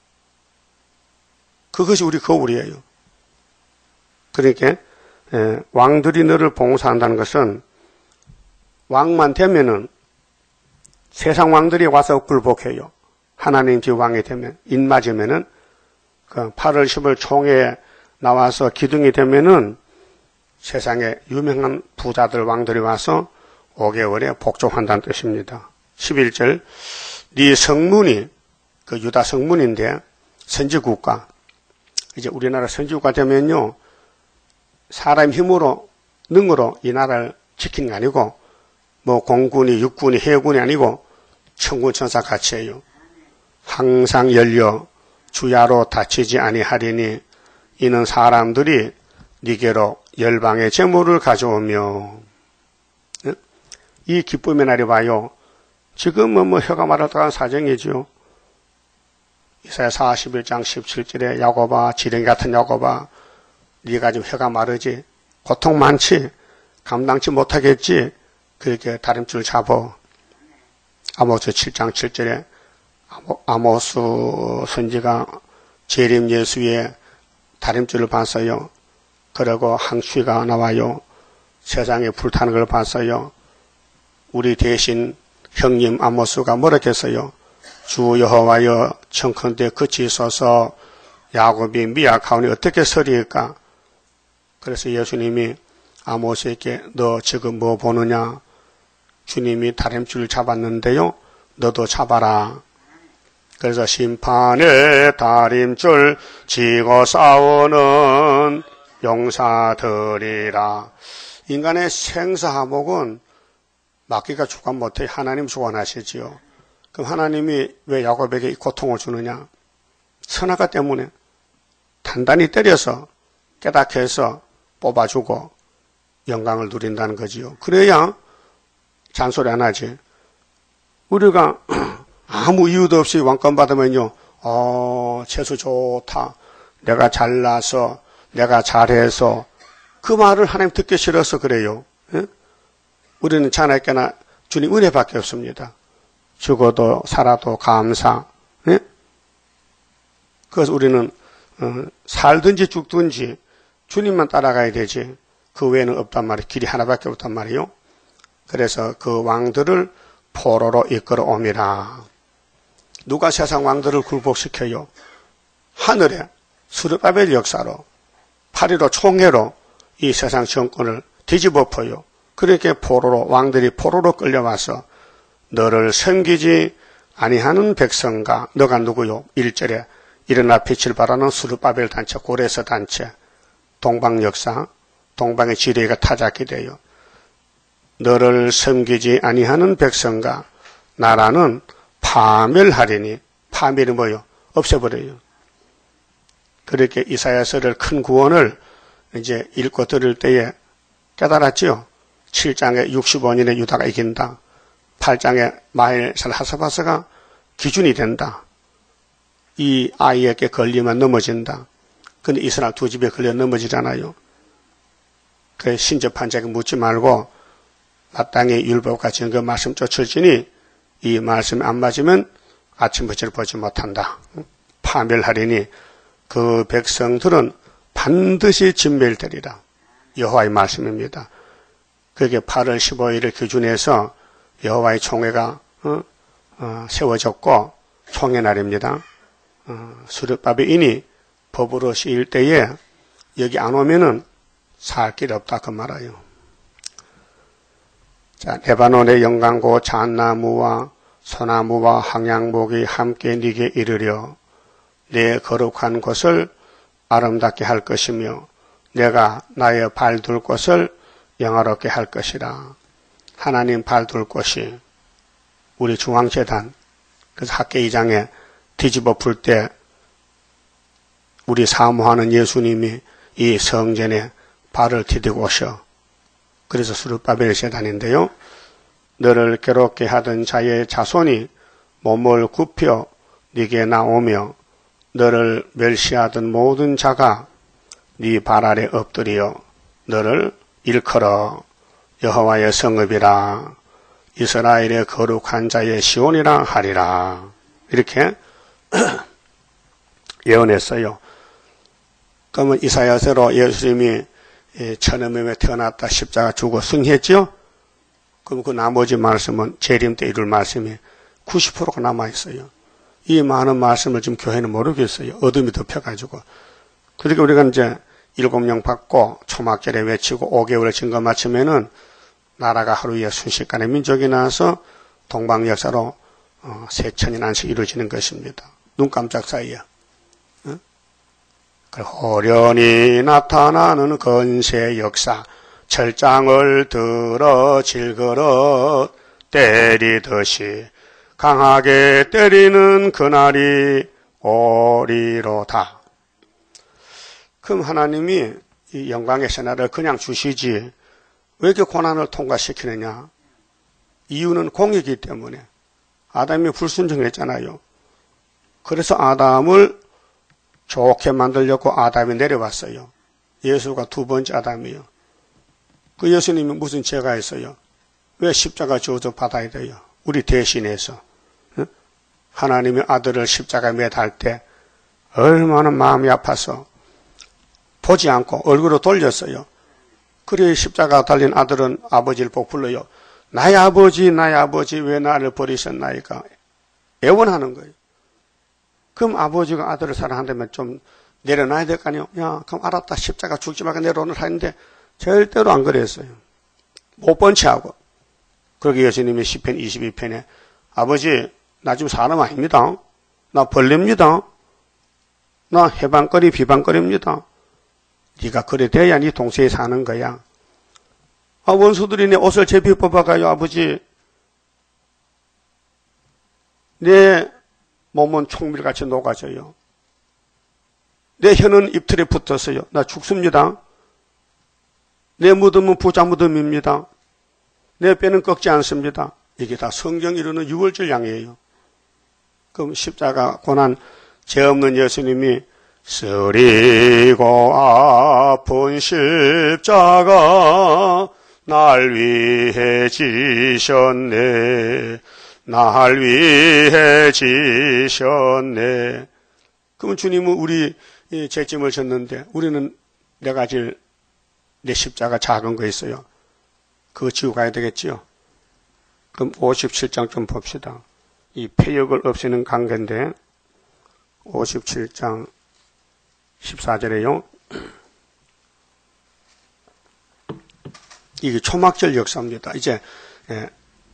그것이 우리 거울이에요. 그러니까 에, 왕들이 너를 봉사한다는 것은 왕만 되면은 세상 왕들이 와서 굴복해요. 하나님 집 왕이 되면 입맞으면은 그 팔월 십월 총회에 나와서 기둥이 되면은 세상에 유명한 부자들 왕들이 와서 오 개월에 복종한다는 뜻입니다. 십일 절 네 성문이 그 유다 성문인데 선지국가 이제 우리나라 선지국가 되면요 사람 힘으로 능으로 이 나라를 지키는 게 아니고 뭐 공군이 육군이 해군이 아니고 천군 천사 같이 해요. 항상 열려 주야로 다치지 아니하리니 이는 사람들이 니게로 열방의 재물을 가져오며 이 기쁨의 날이 와요. 지금은 뭐 혀가 말하다간 사정이죠. 이사야 사십일 장 십칠 절에 야곱아 지렁이 같은 야곱아 네가 지금 혀가 마르지 고통 많지 감당치 못하겠지 그렇게 다림줄 잡어. 아모스 칠 장 칠 절에 아모스 선지가 재림 예수의 다림줄을 봤어요. 그리고 항취가 나와요. 세상에 불타는 걸 봤어요. 우리 대신 형님 아모스가 뭐라 했어요? 주 여호와여 청컨대 그치소서 야곱이 미약하오니 어떻게 서리일까? 그래서 예수님이 아모스에게 너 지금 뭐 보느냐? 주님이 다림줄을 잡았는데요. 너도 잡아라. 그래서 심판의 다림줄 지고 싸우는 용사들이라. 인간의 생사화목은 맡기가 주관 못해 하나님 주관하시지요. 그럼 하나님이 왜 야곱에게 이 고통을 주느냐? 선악과 때문에 단단히 때려서 깨닫게 해서 뽑아주고 영광을 누린다는 거지요. 그래야 잔소리 안 하지. 우리가 아무 이유도 없이 왕권 받으면요, 어, 재수 좋다. 내가 잘나서, 내가 잘해서. 그 말을 하나님 듣기 싫어서 그래요. 예? 우리는 자나깨나 주님 은혜밖에 없습니다. 죽어도 살아도 감사. 예? 그래서 우리는 어, 살든지 죽든지 주님만 따라가야 되지. 그 외에는 없단 말이에요. 길이 하나밖에 없단 말이에요. 그래서 그 왕들을 포로로 이끌어 옴이라. 누가 세상 왕들을 굴복시켜요? 하늘에 스룹바벨 역사로 팔일오 총회로 이 세상 정권을 뒤집어엎어요. 그렇게 포로로 왕들이 포로로 끌려와서 너를 섬기지 아니하는 백성과 너가 누구요? 일 절에 일어나 빛을 발하는 스룹바벨 단체, 고레스 단체, 동방 역사, 동방의 지뢰가 타작이 돼요. 너를 섬기지 아니하는 백성과 나라는 파멸하리니. 파멸이 뭐요? 없애버려요. 그렇게 이사야서를 큰 구원을 이제 읽고 들을 때에 깨달았지요. 칠 장에 육십오 년에 유다가 이긴다. 팔 장에 마헬살 하사바스가 기준이 된다. 이 아이에게 걸리면 넘어진다. 근데 이스라엘 두 집에 걸려 넘어지잖아요. 그래 신접한 자에게 묻지 말고 마땅히 율법과 증거 말씀 쫓을지니 이 말씀이 안 맞으면 아침부처를 보지 못한다. 파멸하리니 그 백성들은 반드시 진멸되리라. 여호와의 말씀입니다. 그게 팔월 십오일을 기준해서 여호와의 총회가 어? 어, 세워졌고 총회 날입니다. 어, 스룹바벨인이 법으로 씌일 때에 여기 안 오면은 살 길 없다 그 말이에요. 자, 레바논의 영광고 잣나무와 소나무와 항양목이 함께 네게 이르려 내 거룩한 곳을 아름답게 할 것이며 내가 나의 발 둘 곳을 영화롭게 할 것이라. 하나님 발 둘 곳이 우리 중앙재단, 그래서 학계 이 장에 뒤집어 풀 때 우리 사모하는 예수님이 이 성전에 발을 디디고 오셔. 그래서 스룹바벨 재단인데요. 너를 괴롭게 하던 자의 자손이 몸을 굽혀 네게 나오며 너를 멸시하던 모든 자가 네 발 아래 엎드려 너를 일컬어 여호와의 성읍이라 이스라엘의 거룩한 자의 시온이라 하리라. 이렇게 예언했어요. 그러면 이사야서로 예수님이 천음에 태어났다 십자가 주고 승리했죠? 그럼 그 나머지 말씀은 재림 때 이룰 말씀이 구십 퍼센트가 남아있어요. 이 많은 말씀을 지금 교회는 모르겠어요. 어둠이 덮여가지고. 그러니까 우리가 이제 일곱 령 받고 초막절에 외치고 오 개월을 증거 마치면은 나라가 하루에 순식간에 민족이 나와서 동방 역사로 어, 세천이 난식 이루어지는 것입니다. 눈 깜짝 사이에. 어? 호련히 나타나는 건세 역사 철장을 들어 질그러 때리듯이 강하게 때리는 그날이 오리로다. 그럼 하나님이 이 영광의 새날을 그냥 주시지 왜 이렇게 고난을 통과시키느냐? 이유는 공이기 때문에. 아담이 불순종했잖아요. 그래서 아담을 좋게 만들려고 아담이 내려왔어요. 예수가 두 번째 아담이요. 그 예수님이 무슨 죄가 있어요? 왜 십자가 지어서 받아야 돼요? 우리 대신해서. 응? 하나님의 아들을 십자가에 매달 때 얼마나 마음이 아파서 보지 않고 얼굴을 돌렸어요. 그래 십자가 달린 아들은 아버지를 복 불러요. 나의 아버지 나의 아버지 왜 나를 버리셨나이까 애원하는 거예요. 그럼 아버지가 아들을 사랑한다면 좀 내려놔야 될 거 아니에요. 야, 그럼 알았다. 십자가 죽지 말고 내려오늘 하는데 절대로 안 그랬어요. 못 번 채 하고. 그러게 예수님이 시편 이십이 편에 아버지, 나 지금 사람 아닙니다. 나 벌레입니다. 나 해방거리 비방거리입니다. 네가 그래 돼야 네 동생이 사는 거야. 아, 원수들이 내 옷을 제비 뽑아가요. 아버지, 내 몸은 총밀같이 녹아져요. 내 혀는 입틀에 붙었어요. 나 죽습니다. 내 무덤은 부자 무덤입니다. 내 뼈는 꺾지 않습니다. 이게 다 성경이 이루는 유월절 양이에요. 그럼 십자가 고난 죄 없는 예수님이 쓰리고 아픈 십자가 날 위해 지셨네. 날 위해 지셨네. 그러면 주님은 우리 죄짐을 졌는데 우리는 내가 질 내 십자가 작은 거 있어요. 그거 지고 가야 되겠지요. 그럼 오십칠 장 좀 봅시다. 이 폐역을 없애는 관계인데 오십칠 장 십사 절에요. 이게 초막절 역사입니다. 이제 예,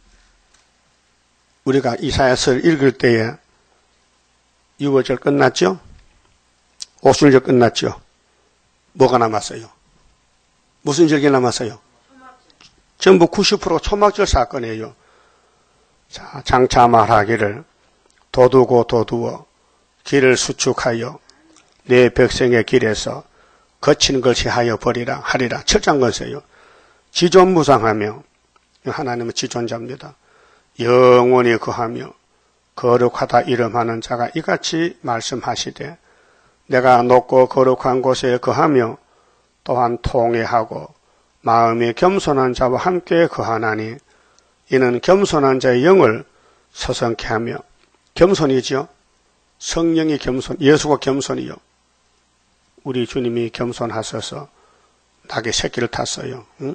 우리가 이사야서를 읽을 때에 유월절 끝났죠? 오순절 끝났죠? 뭐가 남았어요? 무슨 절기 남았어요? 전부 구십 퍼센트 초막절 사건이에요. 자, 장차 말하기를 도두고 도두어 길을 수축하여 내 백성의 길에서 거친 것이 하여 버리라 하리라. 철장건세요. 지존무상하며 하나님은 지존자입니다. 영원히 거하며 거룩하다 이름하는 자가 이같이 말씀하시되 내가 높고 거룩한 곳에 거하며 또한 통회하고 마음이 겸손한 자와 함께 거하나니 이는 겸손한 자의 영을 서성케 하며 겸손이지요. 성령이 겸손, 예수가 겸손이요. 우리 주님이 겸손하셔서 낙의 새끼를 탔어요. 응?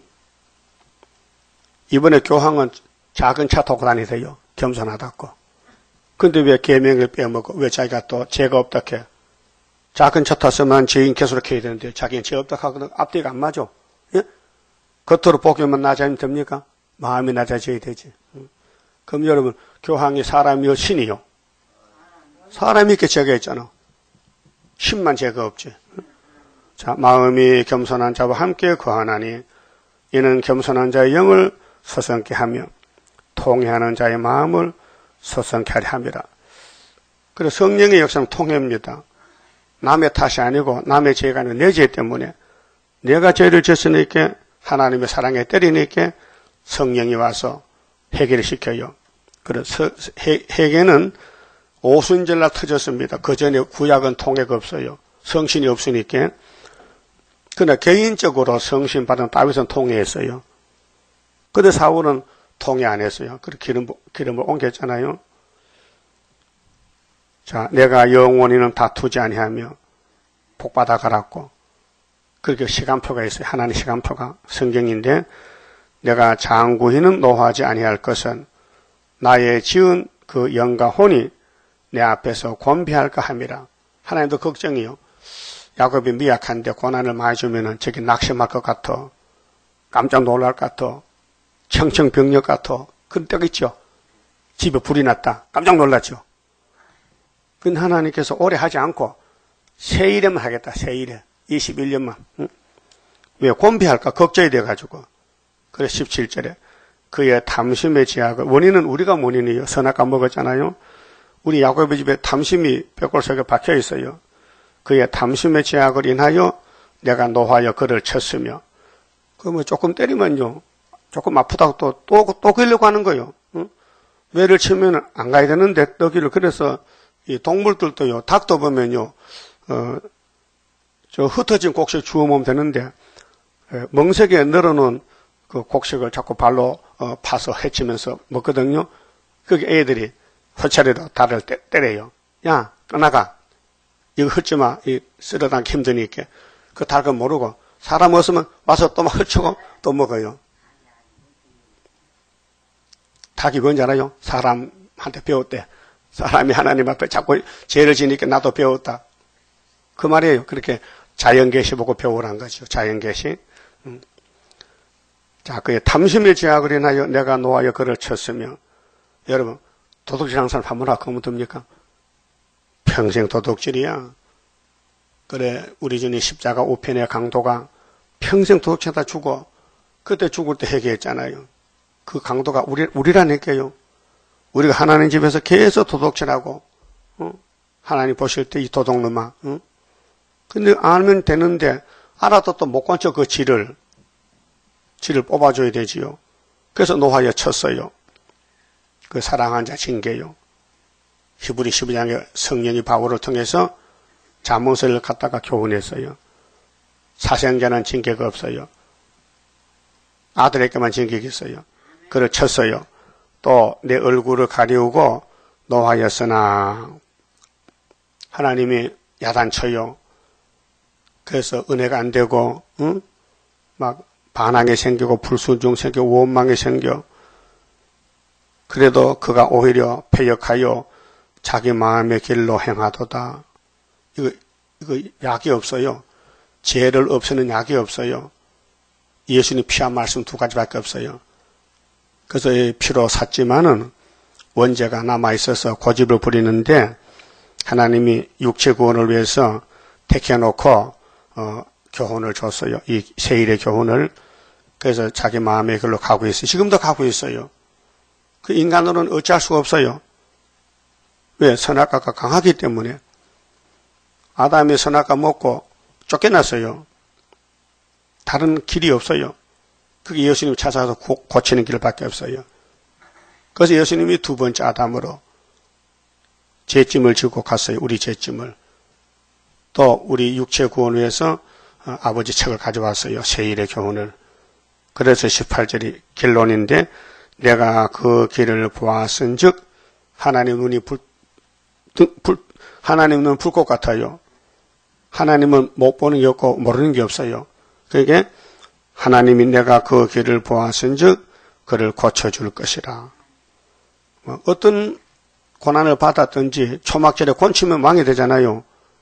이번에 교황은 작은 차 타고 다니세요. 겸손하다고. 근데 왜 계명을 빼먹어? 왜 자기가 또 죄가 없다 해? 작은 차 탔으면 죄인 개수를 해야 되는데 자기는 죄 없다 하거든. 앞뒤가 안 맞아. 예? 겉으로 보기만 낮아지면 됩니까? 마음이 낮아져야 되지. 응? 그럼 여러분, 교황이 사람이요, 신이요? 사람이 있게 죄가 있잖아. 신만 죄가 없지. 자, 마음이 겸손한 자와 함께 거하나니 이는 겸손한 자의 영을 서성케 하며 통회하는 자의 마음을 서성케 하려 함이라. 그래서 성령의 역사는 통회입니다. 남의 탓이 아니고 남의 죄가 아니고 내 죄 때문에 내가 죄를 졌으니까 하나님의 사랑에 때리니까 성령이 와서 해결을 시켜요. 그래서 해결은 오순절날 터졌습니다. 그 전에 구약은 통회가 없어요. 성신이 없으니까. 그러나 개인적으로 성신 받은 다윗은 통회했어요. 그런데 사울은 통회 안 했어요. 그래서 기름, 기름을 옮겼잖아요. 자, 내가 영원히는 다투지 아니하며 복받아 가라고. 그렇게 시간표가 있어요. 하나님의 시간표가 성경인데 내가 장구히는 노하지 아니할 것은 나의 지은 그 영과 혼이 내 앞에서 권비할까 함이라. 하나님도 걱정이요. 야곱이 미약한데 고난을 많이 주면은 저기 낙심할 것 같아. 깜짝 놀랄 것 같아. 청청병력 같아. 그런 때가 있죠. 집에 불이 났다. 깜짝 놀랐죠. 근데 하나님께서 오래 하지 않고 세일에만 하겠다. 세일에. 이십일 년만. 응? 왜 권비할까? 걱정이 돼가지고. 그래서 십칠 절에 그의 탐심의 제약을, 원인은 우리가 원인이에요. 선악과 먹었잖아요. 우리 야곱의 집에 탐심이 벽골 속에 박혀 있어요. 그의 탐심의 제약을 인하여 내가 노하여 그를 쳤으며, 그러면 조금 때리면요, 조금 아프다고 또, 또, 또 가려고 하는 거예요. 응? 왜를 치면 안 가야 되는데, 떠기를. 그래서 이 동물들도요, 닭도 보면요, 어, 저 흩어진 곡식 주워 먹으면 되는데, 에, 멍석에 늘어놓은 그 곡식을 자꾸 발로 어, 파서 헤치면서 먹거든요. 그게 애들이 허차리로 달을 때, 때려요. 야, 떠나가. 이거 헐지 마. 이 쓸어담기 힘드니까. 그 달거 모르고 사람 없으면 와서 또 막 헐치고 또 먹어요. 닭이 뭔지 알아요? 사람한테 배웠대. 사람이 하나님 앞에 자꾸 죄를 지니까 나도 배웠다. 그 말이에요. 그렇게 자연계시 보고 배우란 거죠. 자연계시. 음. 자, 그의 탐심의 제약을 인하여 내가 노하여 그를 쳤으며, 여러분, 도둑질하는 사람 한 번 하면 됩니까? 평생 도둑질이야. 그래, 우리 주님 십자가 우편의 강도가 평생 도둑질하다 죽어. 그때 죽을 때 회개했잖아요. 그 강도가 우리, 우리라니까요. 우리가 하나님 집에서 계속 도둑질하고, 어? 하나님 보실 때 이 도둑놈아, 어? 근데 알면 되는데, 알아도 또 못 관쳐 그 질을, 질을 뽑아줘야 되지요. 그래서 노하여 쳤어요. 그 사랑한 자 징계요. 히브리 십이 장에 성령이 바울을 통해서 잠언서를 갖다가 교훈했어요. 사생자는 징계가 없어요. 아들에게만 징계가 있어요. 그를 쳤어요. 또 내 얼굴을 가리우고 노하였으나 하나님이 야단쳐요. 그래서 은혜가 안 되고 응? 막 반항이 생기고 불순종 생기고 원망이 생겨. 그래도 그가 오히려 패역하여 자기 마음의 길로 행하도다. 이거, 이거 약이 없어요. 죄를 없애는 약이 없어요. 예수님 피한 말씀 두 가지밖에 없어요. 그래서 이 피로 샀지만은 원죄가 남아있어서 고집을 부리는데 하나님이 육체 구원을 위해서 택해놓고 어, 교훈을 줬어요. 이 세일의 교훈을. 그래서 자기 마음의 길로 가고 있어요. 지금도 가고 있어요. 그 인간으로는 어찌할 수가 없어요. 왜? 선악과가 강하기 때문에. 아담이 선악과 먹고 쫓겨났어요. 다른 길이 없어요. 그게 예수님 찾아서 고, 고치는 길밖에 없어요. 그래서 예수님이 두 번째 아담으로 죄짐을 지고 갔어요. 우리 죄짐을. 또 우리 육체 구원을 위해서 아버지 책을 가져왔어요. 세일의 교훈을. 그래서 십팔 절이 결론인데 내가 그 길을 보았은 즉 하나님 눈이 불, 불, 하나님 눈은 불꽃 같아요. 하나님은 못 보는 게 없고 모르는 게 없어요. 그러니까 하나님이 내가 그 길을 보았은 즉 그를 고쳐줄 것이라. 뭐 어떤 고난을 받았든지 초막절에 곤치면 왕이 되잖아요.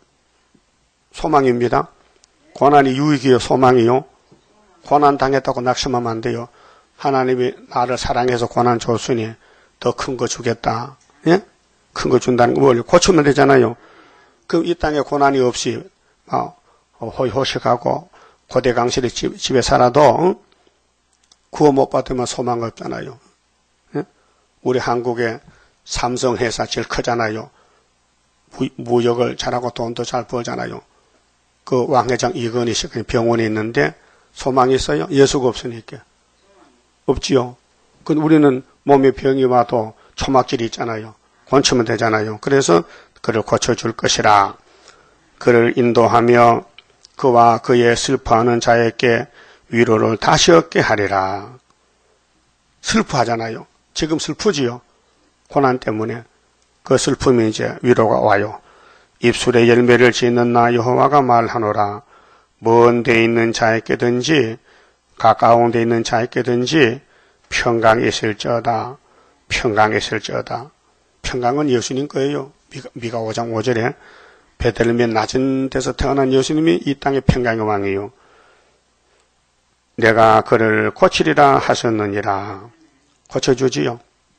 소망입니다. 고난이 유익이요 소망이요. 고난 당했다고 낙심하면 안 돼요. 하나님이 나를 사랑해서 고난 줬으니 더 큰 거 주겠다. 예? 큰 거 준다는 거 뭘 고치면 되잖아요. 그럼 이 땅에 고난이 없이 어, 호의호식하고 고대강실의 집, 집에 살아도 어? 구원 못 받으면 소망 없잖아요. 예? 우리 한국의 삼성회사 제일 크잖아요. 무, 무역을 잘하고 돈도 잘 벌잖아요. 그 왕회장 이건희 씨가 병원에 있는데 소망이 있어요? 예수가 없으니까. 없지요. 그 우리는 몸에 병이 와도 초막질이 있잖아요. 고치면 되잖아요. 그래서 그를 고쳐줄 것이라. 그를 인도하며 그와 그의 슬퍼하는 자에게 위로를 다시 얻게 하리라. 슬퍼하잖아요. 지금 슬프지요. 고난 때문에. 그 슬픔이 이제 위로가 와요. 입술에 열매를 짓는 나 여호와가 말하노라. 먼 데 있는 자에게든지 가까운 데 있는 자에게든지 평강이 있을지어다. 평강이 있을지어다. 평강은 예수님 거예요. 미가, 미가 오 장 오 절에 베들레헴 낮은 데서 태어난 예수님이 이 땅의 평강의 왕이요. 내가 그를 고치리라 하셨느니라. 고쳐주지요.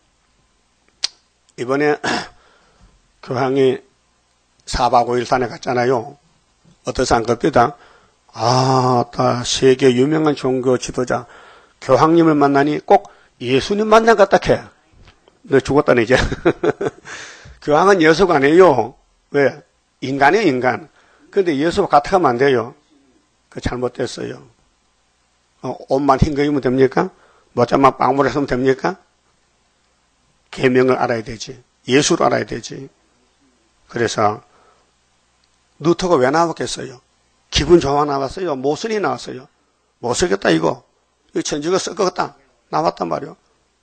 이번에 교황이 사박 오 일 산에 갔잖아요. 어떠서 안 겁니다. 아, 세계 유명한 종교 지도자 교황님을 만나니 꼭 예수님 만난 것 같아. 너 죽었다네 이제. 교황은 예수가 아니에요. 왜? 인간이에요 인간. 그런데 예수와 같아가면 안 돼요. 그 잘못됐어요. 어, 옷만 흰 거 입으면 됩니까? 모자만 빵물에 쓰면 됩니까? 계명을 알아야 되지. 예수를 알아야 되지. 그래서 루터가 왜 나왔겠어요? 기분 좋아 나왔어요? 모순이 나왔어요. 못 쓰겠다 이거. 이거 천주가 쓸 것 같다. 나왔단 말이요.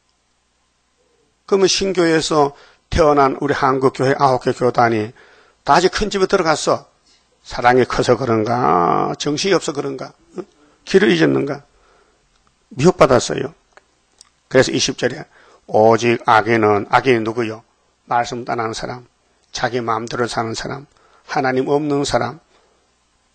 그러면 신교에서 태어난 우리 한국교회 아홉 개 교단이 다 아주 큰 집에 들어갔어. 사랑이 커서 그런가? 정신이 없어 그런가? 응? 길을 잊었는가? 미혹받았어요. 그래서 이십 절에 오직 악인은, 악인이 누구요? 말씀 떠나는 사람, 자기 마음대로 사는 사람, 하나님 없는 사람,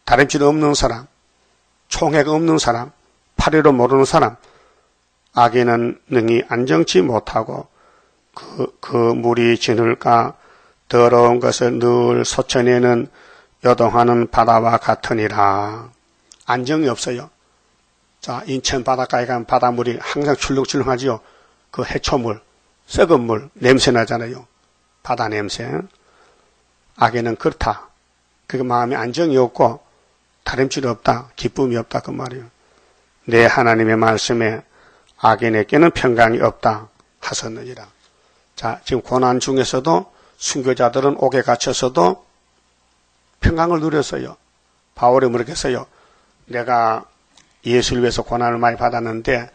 다림질 없는 사람, 총회가 없는 사람, 파리로 모르는 사람, 악인은 능히 안정치 못하고 그, 그 물이 진울까 더러운 것을 늘 소천에는 요동하는 바다와 같으니라. 안정이 없어요. 자, 인천 바닷가에 가면 바닷물이 항상 출렁출렁하지요. 그 해초물, 썩은 물, 냄새 나잖아요. 바다 냄새. 악에는 그렇다. 그 마음에 안정이 없고 다림질이 없다. 기쁨이 없다. 그 말이에요. 내 하나님의 말씀에 악인에게는 평강이 없다 하셨느니라. 자, 지금 고난 중에서도 순교자들은 옥에 갇혀서도 평강을 누렸어요. 바울이 모르겠어요. 내가 예수를 위해서 고난을 많이 받았는데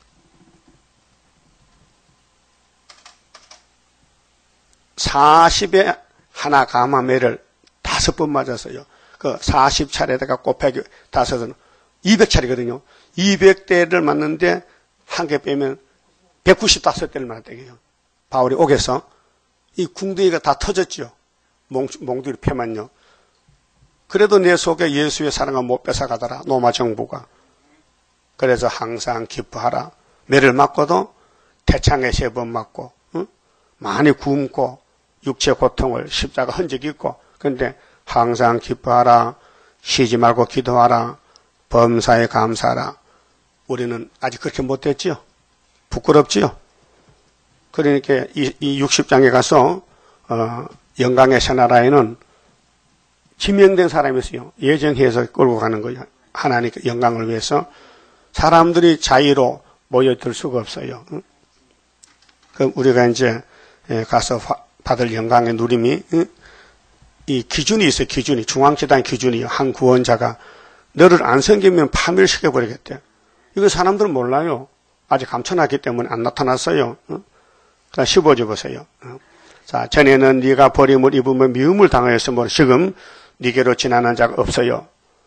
사십에 하나 감화매를 다섯 번 맞았어요. 그 사십 차례다가 곱하기 다섯은 이백 차례거든요. 이백 대를 맞는데 한 개 빼면 백구십오 대를 맞았대요. 바울이 옥에서 이 궁둥이가 다 터졌죠. 몽, 몽둥이 펴만요. 그래도 내 속에 예수의 사랑을 못 뺏어가더라. 로마 정부가. 그래서 항상 기뻐하라. 매를 맞고도 태창에 세 번 맞고 응? 많이 굶고 육체 고통을 십자가 흔적이 있고 그런데 항상 기뻐하라. 쉬지 말고 기도하라. 범사에 감사하라. 우리는 아직 그렇게 못됐지요. 부끄럽지요. 그러니까 이, 이 육십 장에 가서 어, 영광의 새나라에는 지명된 사람이 있어요. 예정해서 끌고 가는 거예요. 하나님 영광을 위해서. 사람들이 자유로 모여들 수가 없어요. 응? 그럼 우리가 이제 가서 받을 영광의 누림이 응? 이 기준이 있어요. 기준이. 중앙재단 기준이요. 한 구원자가 너를 안 섬기면 파멸시켜버리겠대. 이거 사람들은 몰라요. 아직 감춰놨기 때문에 안 나타났어요. 응? 그러니까 십오 절 보세요. 응? 자, 전에는 네가 버림을 입으면 미움을 당하였으므로 지금 네게로 지나는 자가 없어요.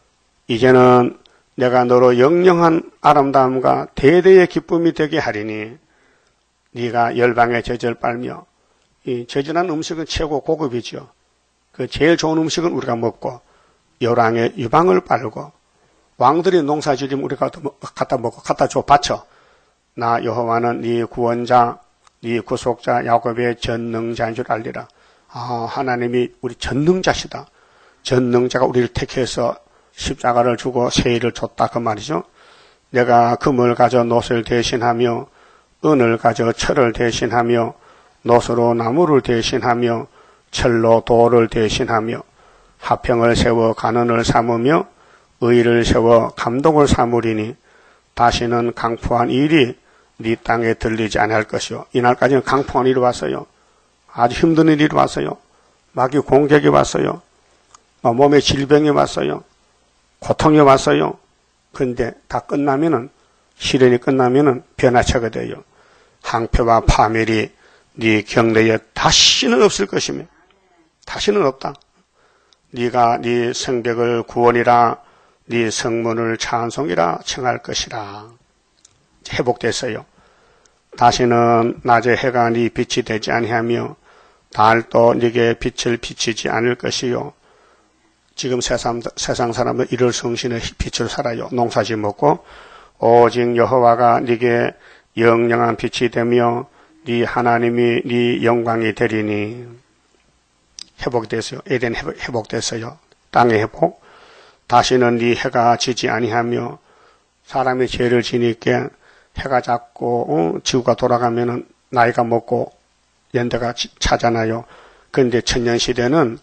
이제는 내가 너로 영영한 아름다움과 대대의 기쁨이 되게 하리니 네가 열방의 젖을 빨며 이 젖이라는 음식은 최고 고급이죠. 그 제일 좋은 음식은 우리가 먹고 열왕의 유방을 빨고 왕들이 농사 지으면 우리가 갖다 먹고 갖다 줘 바쳐. 나 여호와는 네 구원자 네 구속자 야곱의 전능자인 줄 알리라. 아, 하나님이 우리 전능자시다. 전능자가 우리를 택해서 십자가를 주고 세일을 줬다 그 말이죠. 내가 금을 가져 노쇠를 대신하며 은을 가져 철을 대신하며 노소로 나무를 대신하며 철로 돌을 대신하며 화평을 세워 간언을 삼으며 의를 세워 감독을 삼으리니 다시는 강포한 일이 네 땅에 들리지 않을 것이요. 이날까지는 강포한 일이 왔어요. 아주 힘든 일이 왔어요. 마귀 공격이 왔어요. 몸에 질병이 왔어요. 고통이 왔어요. 근데 다 끝나면은, 시련이 끝나면은 변화체가 돼요. 항표와 파멸이 네 경내에 다시는 없을 것이며, 다시는 없다. 네가 네 성벽을 구원이라, 네 성문을 찬송이라 청할 것이라. 회복됐어요. 다시는 낮에 해가 네 빛이 되지 아니하며 달도 네게 빛을 비치지 않을 것이요. 지금 세상, 세상 사람들 이를 성신의 빛으로 살아요. 농사지 먹고 오직 여호와가 네게 영영한 빛이 되며 네 하나님이 네 영광이 되리니. 회복됐어요. 에덴 회복됐어요. 땅의 회복. 다시는 네 해가 지지 아니하며 사람이 죄를 지니까 해가 작고 어? 지구가 돌아가면은 나이가 먹고 연대가 차잖아요. 그런데 천년시대는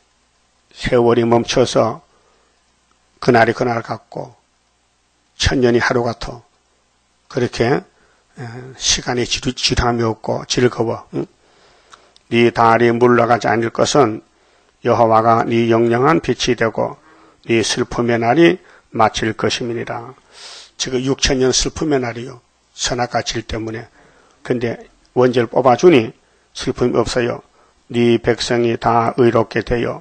세월이 멈춰서 그날이 그날 같고 천년이 하루 같아. 그렇게 시간이 지루함이 없고 즐거워. 응? 네 달이 물러가지 않을 것은 여호와가 네 영영한 빛이 되고 네 슬픔의 날이 마칠 것임이니라. 지금 육천 년 슬픔의 날이요. 선악과 질 때문에. 근데 원죄를 뽑아주니 슬픔이 없어요. 네 백성이 다 의롭게 되어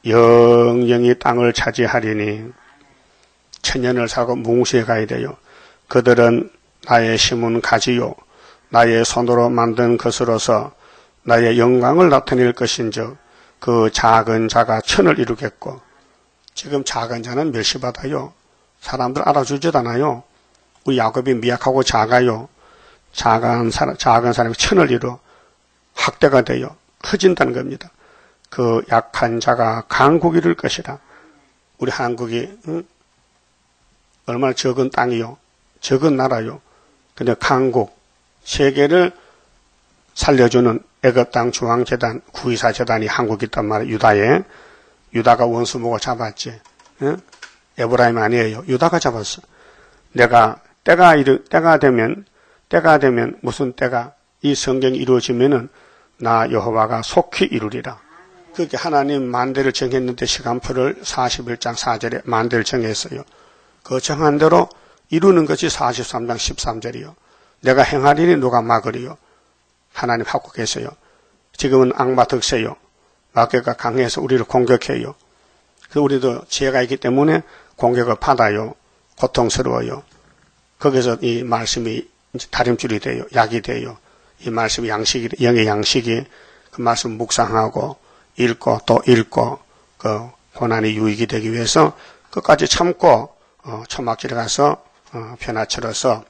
영영이 땅을 차지하리니. 천년을 사고 뭉시에 가야 돼요. 그들은 나의 심은 가지요 나의 손으로 만든 것으로서 나의 영광을 나타낼 것인즉 그 작은 자가 천을 이루겠고 지금 작은 자는 멸시받아요. 사람들 알아주지도 않아요. 우리 야곱이 미약하고 작아요. 작은 사람, 작은 사람이 천을 이루어 학대가 돼요. 커진다는 겁니다. 그 약한 자가 강국이 이룰 것이라. 우리 한국이 응? 얼마나 적은 땅이요. 적은 나라요. 근데 강국, 세계를 살려주는 애굽 땅 중앙재단, 구이사 재단이 한국에 있단 말이에요. 유다에. 유다가 원수목을 잡았지. 응? 에브라임 아니에요. 유다가 잡았어. 내가 때가 이르, 때가 되면 때가 되면 무슨 때가 이 성경이 이루어지면은 나 여호와가 속히 이루리라. 그렇게 하나님 만대를 정했는데 시간표를 사십일 장 사 절에 만대를 정했어요. 그 정한 대로 이루는 것이 사십삼 장 십삼 절이요. 내가 행하리니 누가 막으리요. 하나님 하고 계세요. 지금은 악마 득세요. 마귀가 강해서 우리를 공격해요. 그래서 우리도 지혜가 있기 때문에 공격을 받아요. 고통스러워요. 거기서 이 말씀이 다림줄이 돼요. 약이 돼요. 이 말씀이 양식이, 영의 양식이 그 말씀 묵상하고 읽고 또 읽고 그 고난이 유익이 되기 위해서 끝까지 참고 어, 초막길에 가서 어, 편화철어서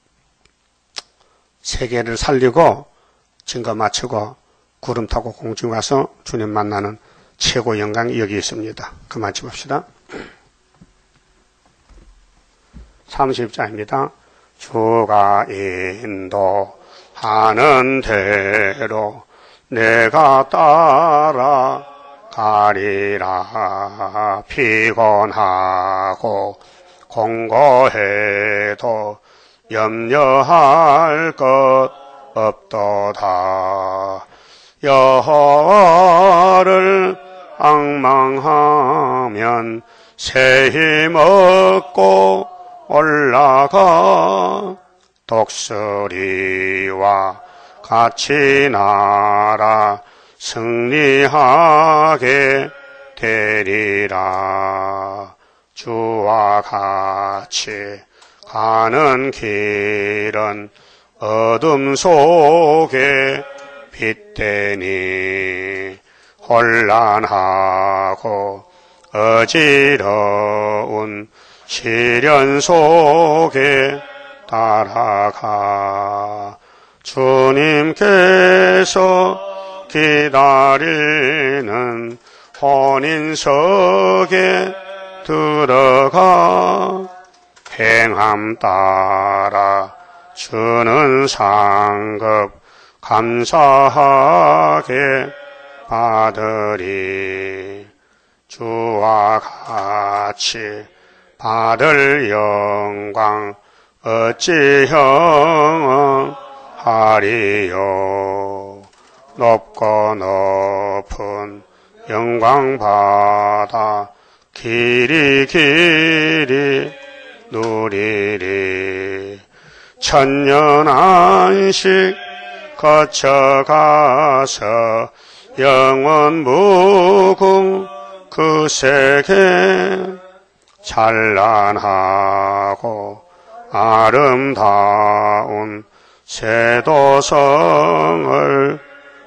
세계를 살리고 증거 마치고 구름 타고 공중 가서 주님 만나는 최고 영광이 여기 있습니다. 그만 짚읍시다. 삼십 장입니다. 주가 인도하는 대로 내가 따라가리라. 피곤하고 공고해도 염려할 것 없도다. 여호와를 앙망하면 새 힘 얻고 올라가. 독수리와 같이 날아 승리하게 되리라. 주와 같이 가는 길은 어둠 속에 빛되니 혼란하고 어지러운 시련 속에 따라가. 주님께서 기다리는 혼인석에 들어가. 행함 따라 주는 상급 감사하게 받으리. 주와 같이 받을 영광 어찌 형하리요. 높고 높은 영광 받아 길이 길이 누리리. 천년 안식 거쳐가서 영원 무궁 그 세계 찬란하고 아름다운 세도성을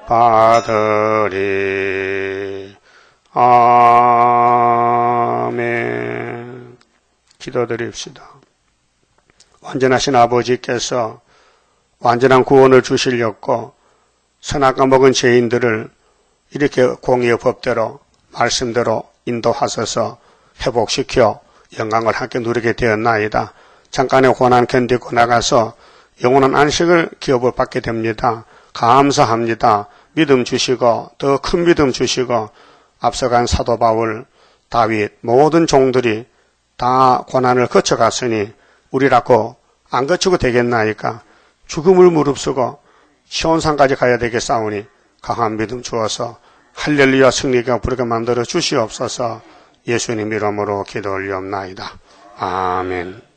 받으리. 아멘. 기도드립시다. 완전하신 아버지께서 완전한 구원을 주시려고 선악과 먹은 죄인들을 이렇게 공의의 법대로 말씀대로 인도하셔서 회복시켜 영광을 함께 누리게 되었나이다. 잠깐의 고난 견디고 나가서 영원한 안식을 기업을 받게 됩니다. 감사합니다. 믿음 주시고 더 큰 믿음 주시고 앞서간 사도 바울, 다윗 모든 종들이 다 고난을 거쳐갔으니 우리라고 안 거치고 되겠나이까. 죽음을 무릅쓰고 시온산까지 가야 되겠사오니 강한 믿음 주어서 할렐루야 승리가 부르게 만들어 주시옵소서. 예수님 이름으로 기도 올리옵나이다. 아멘.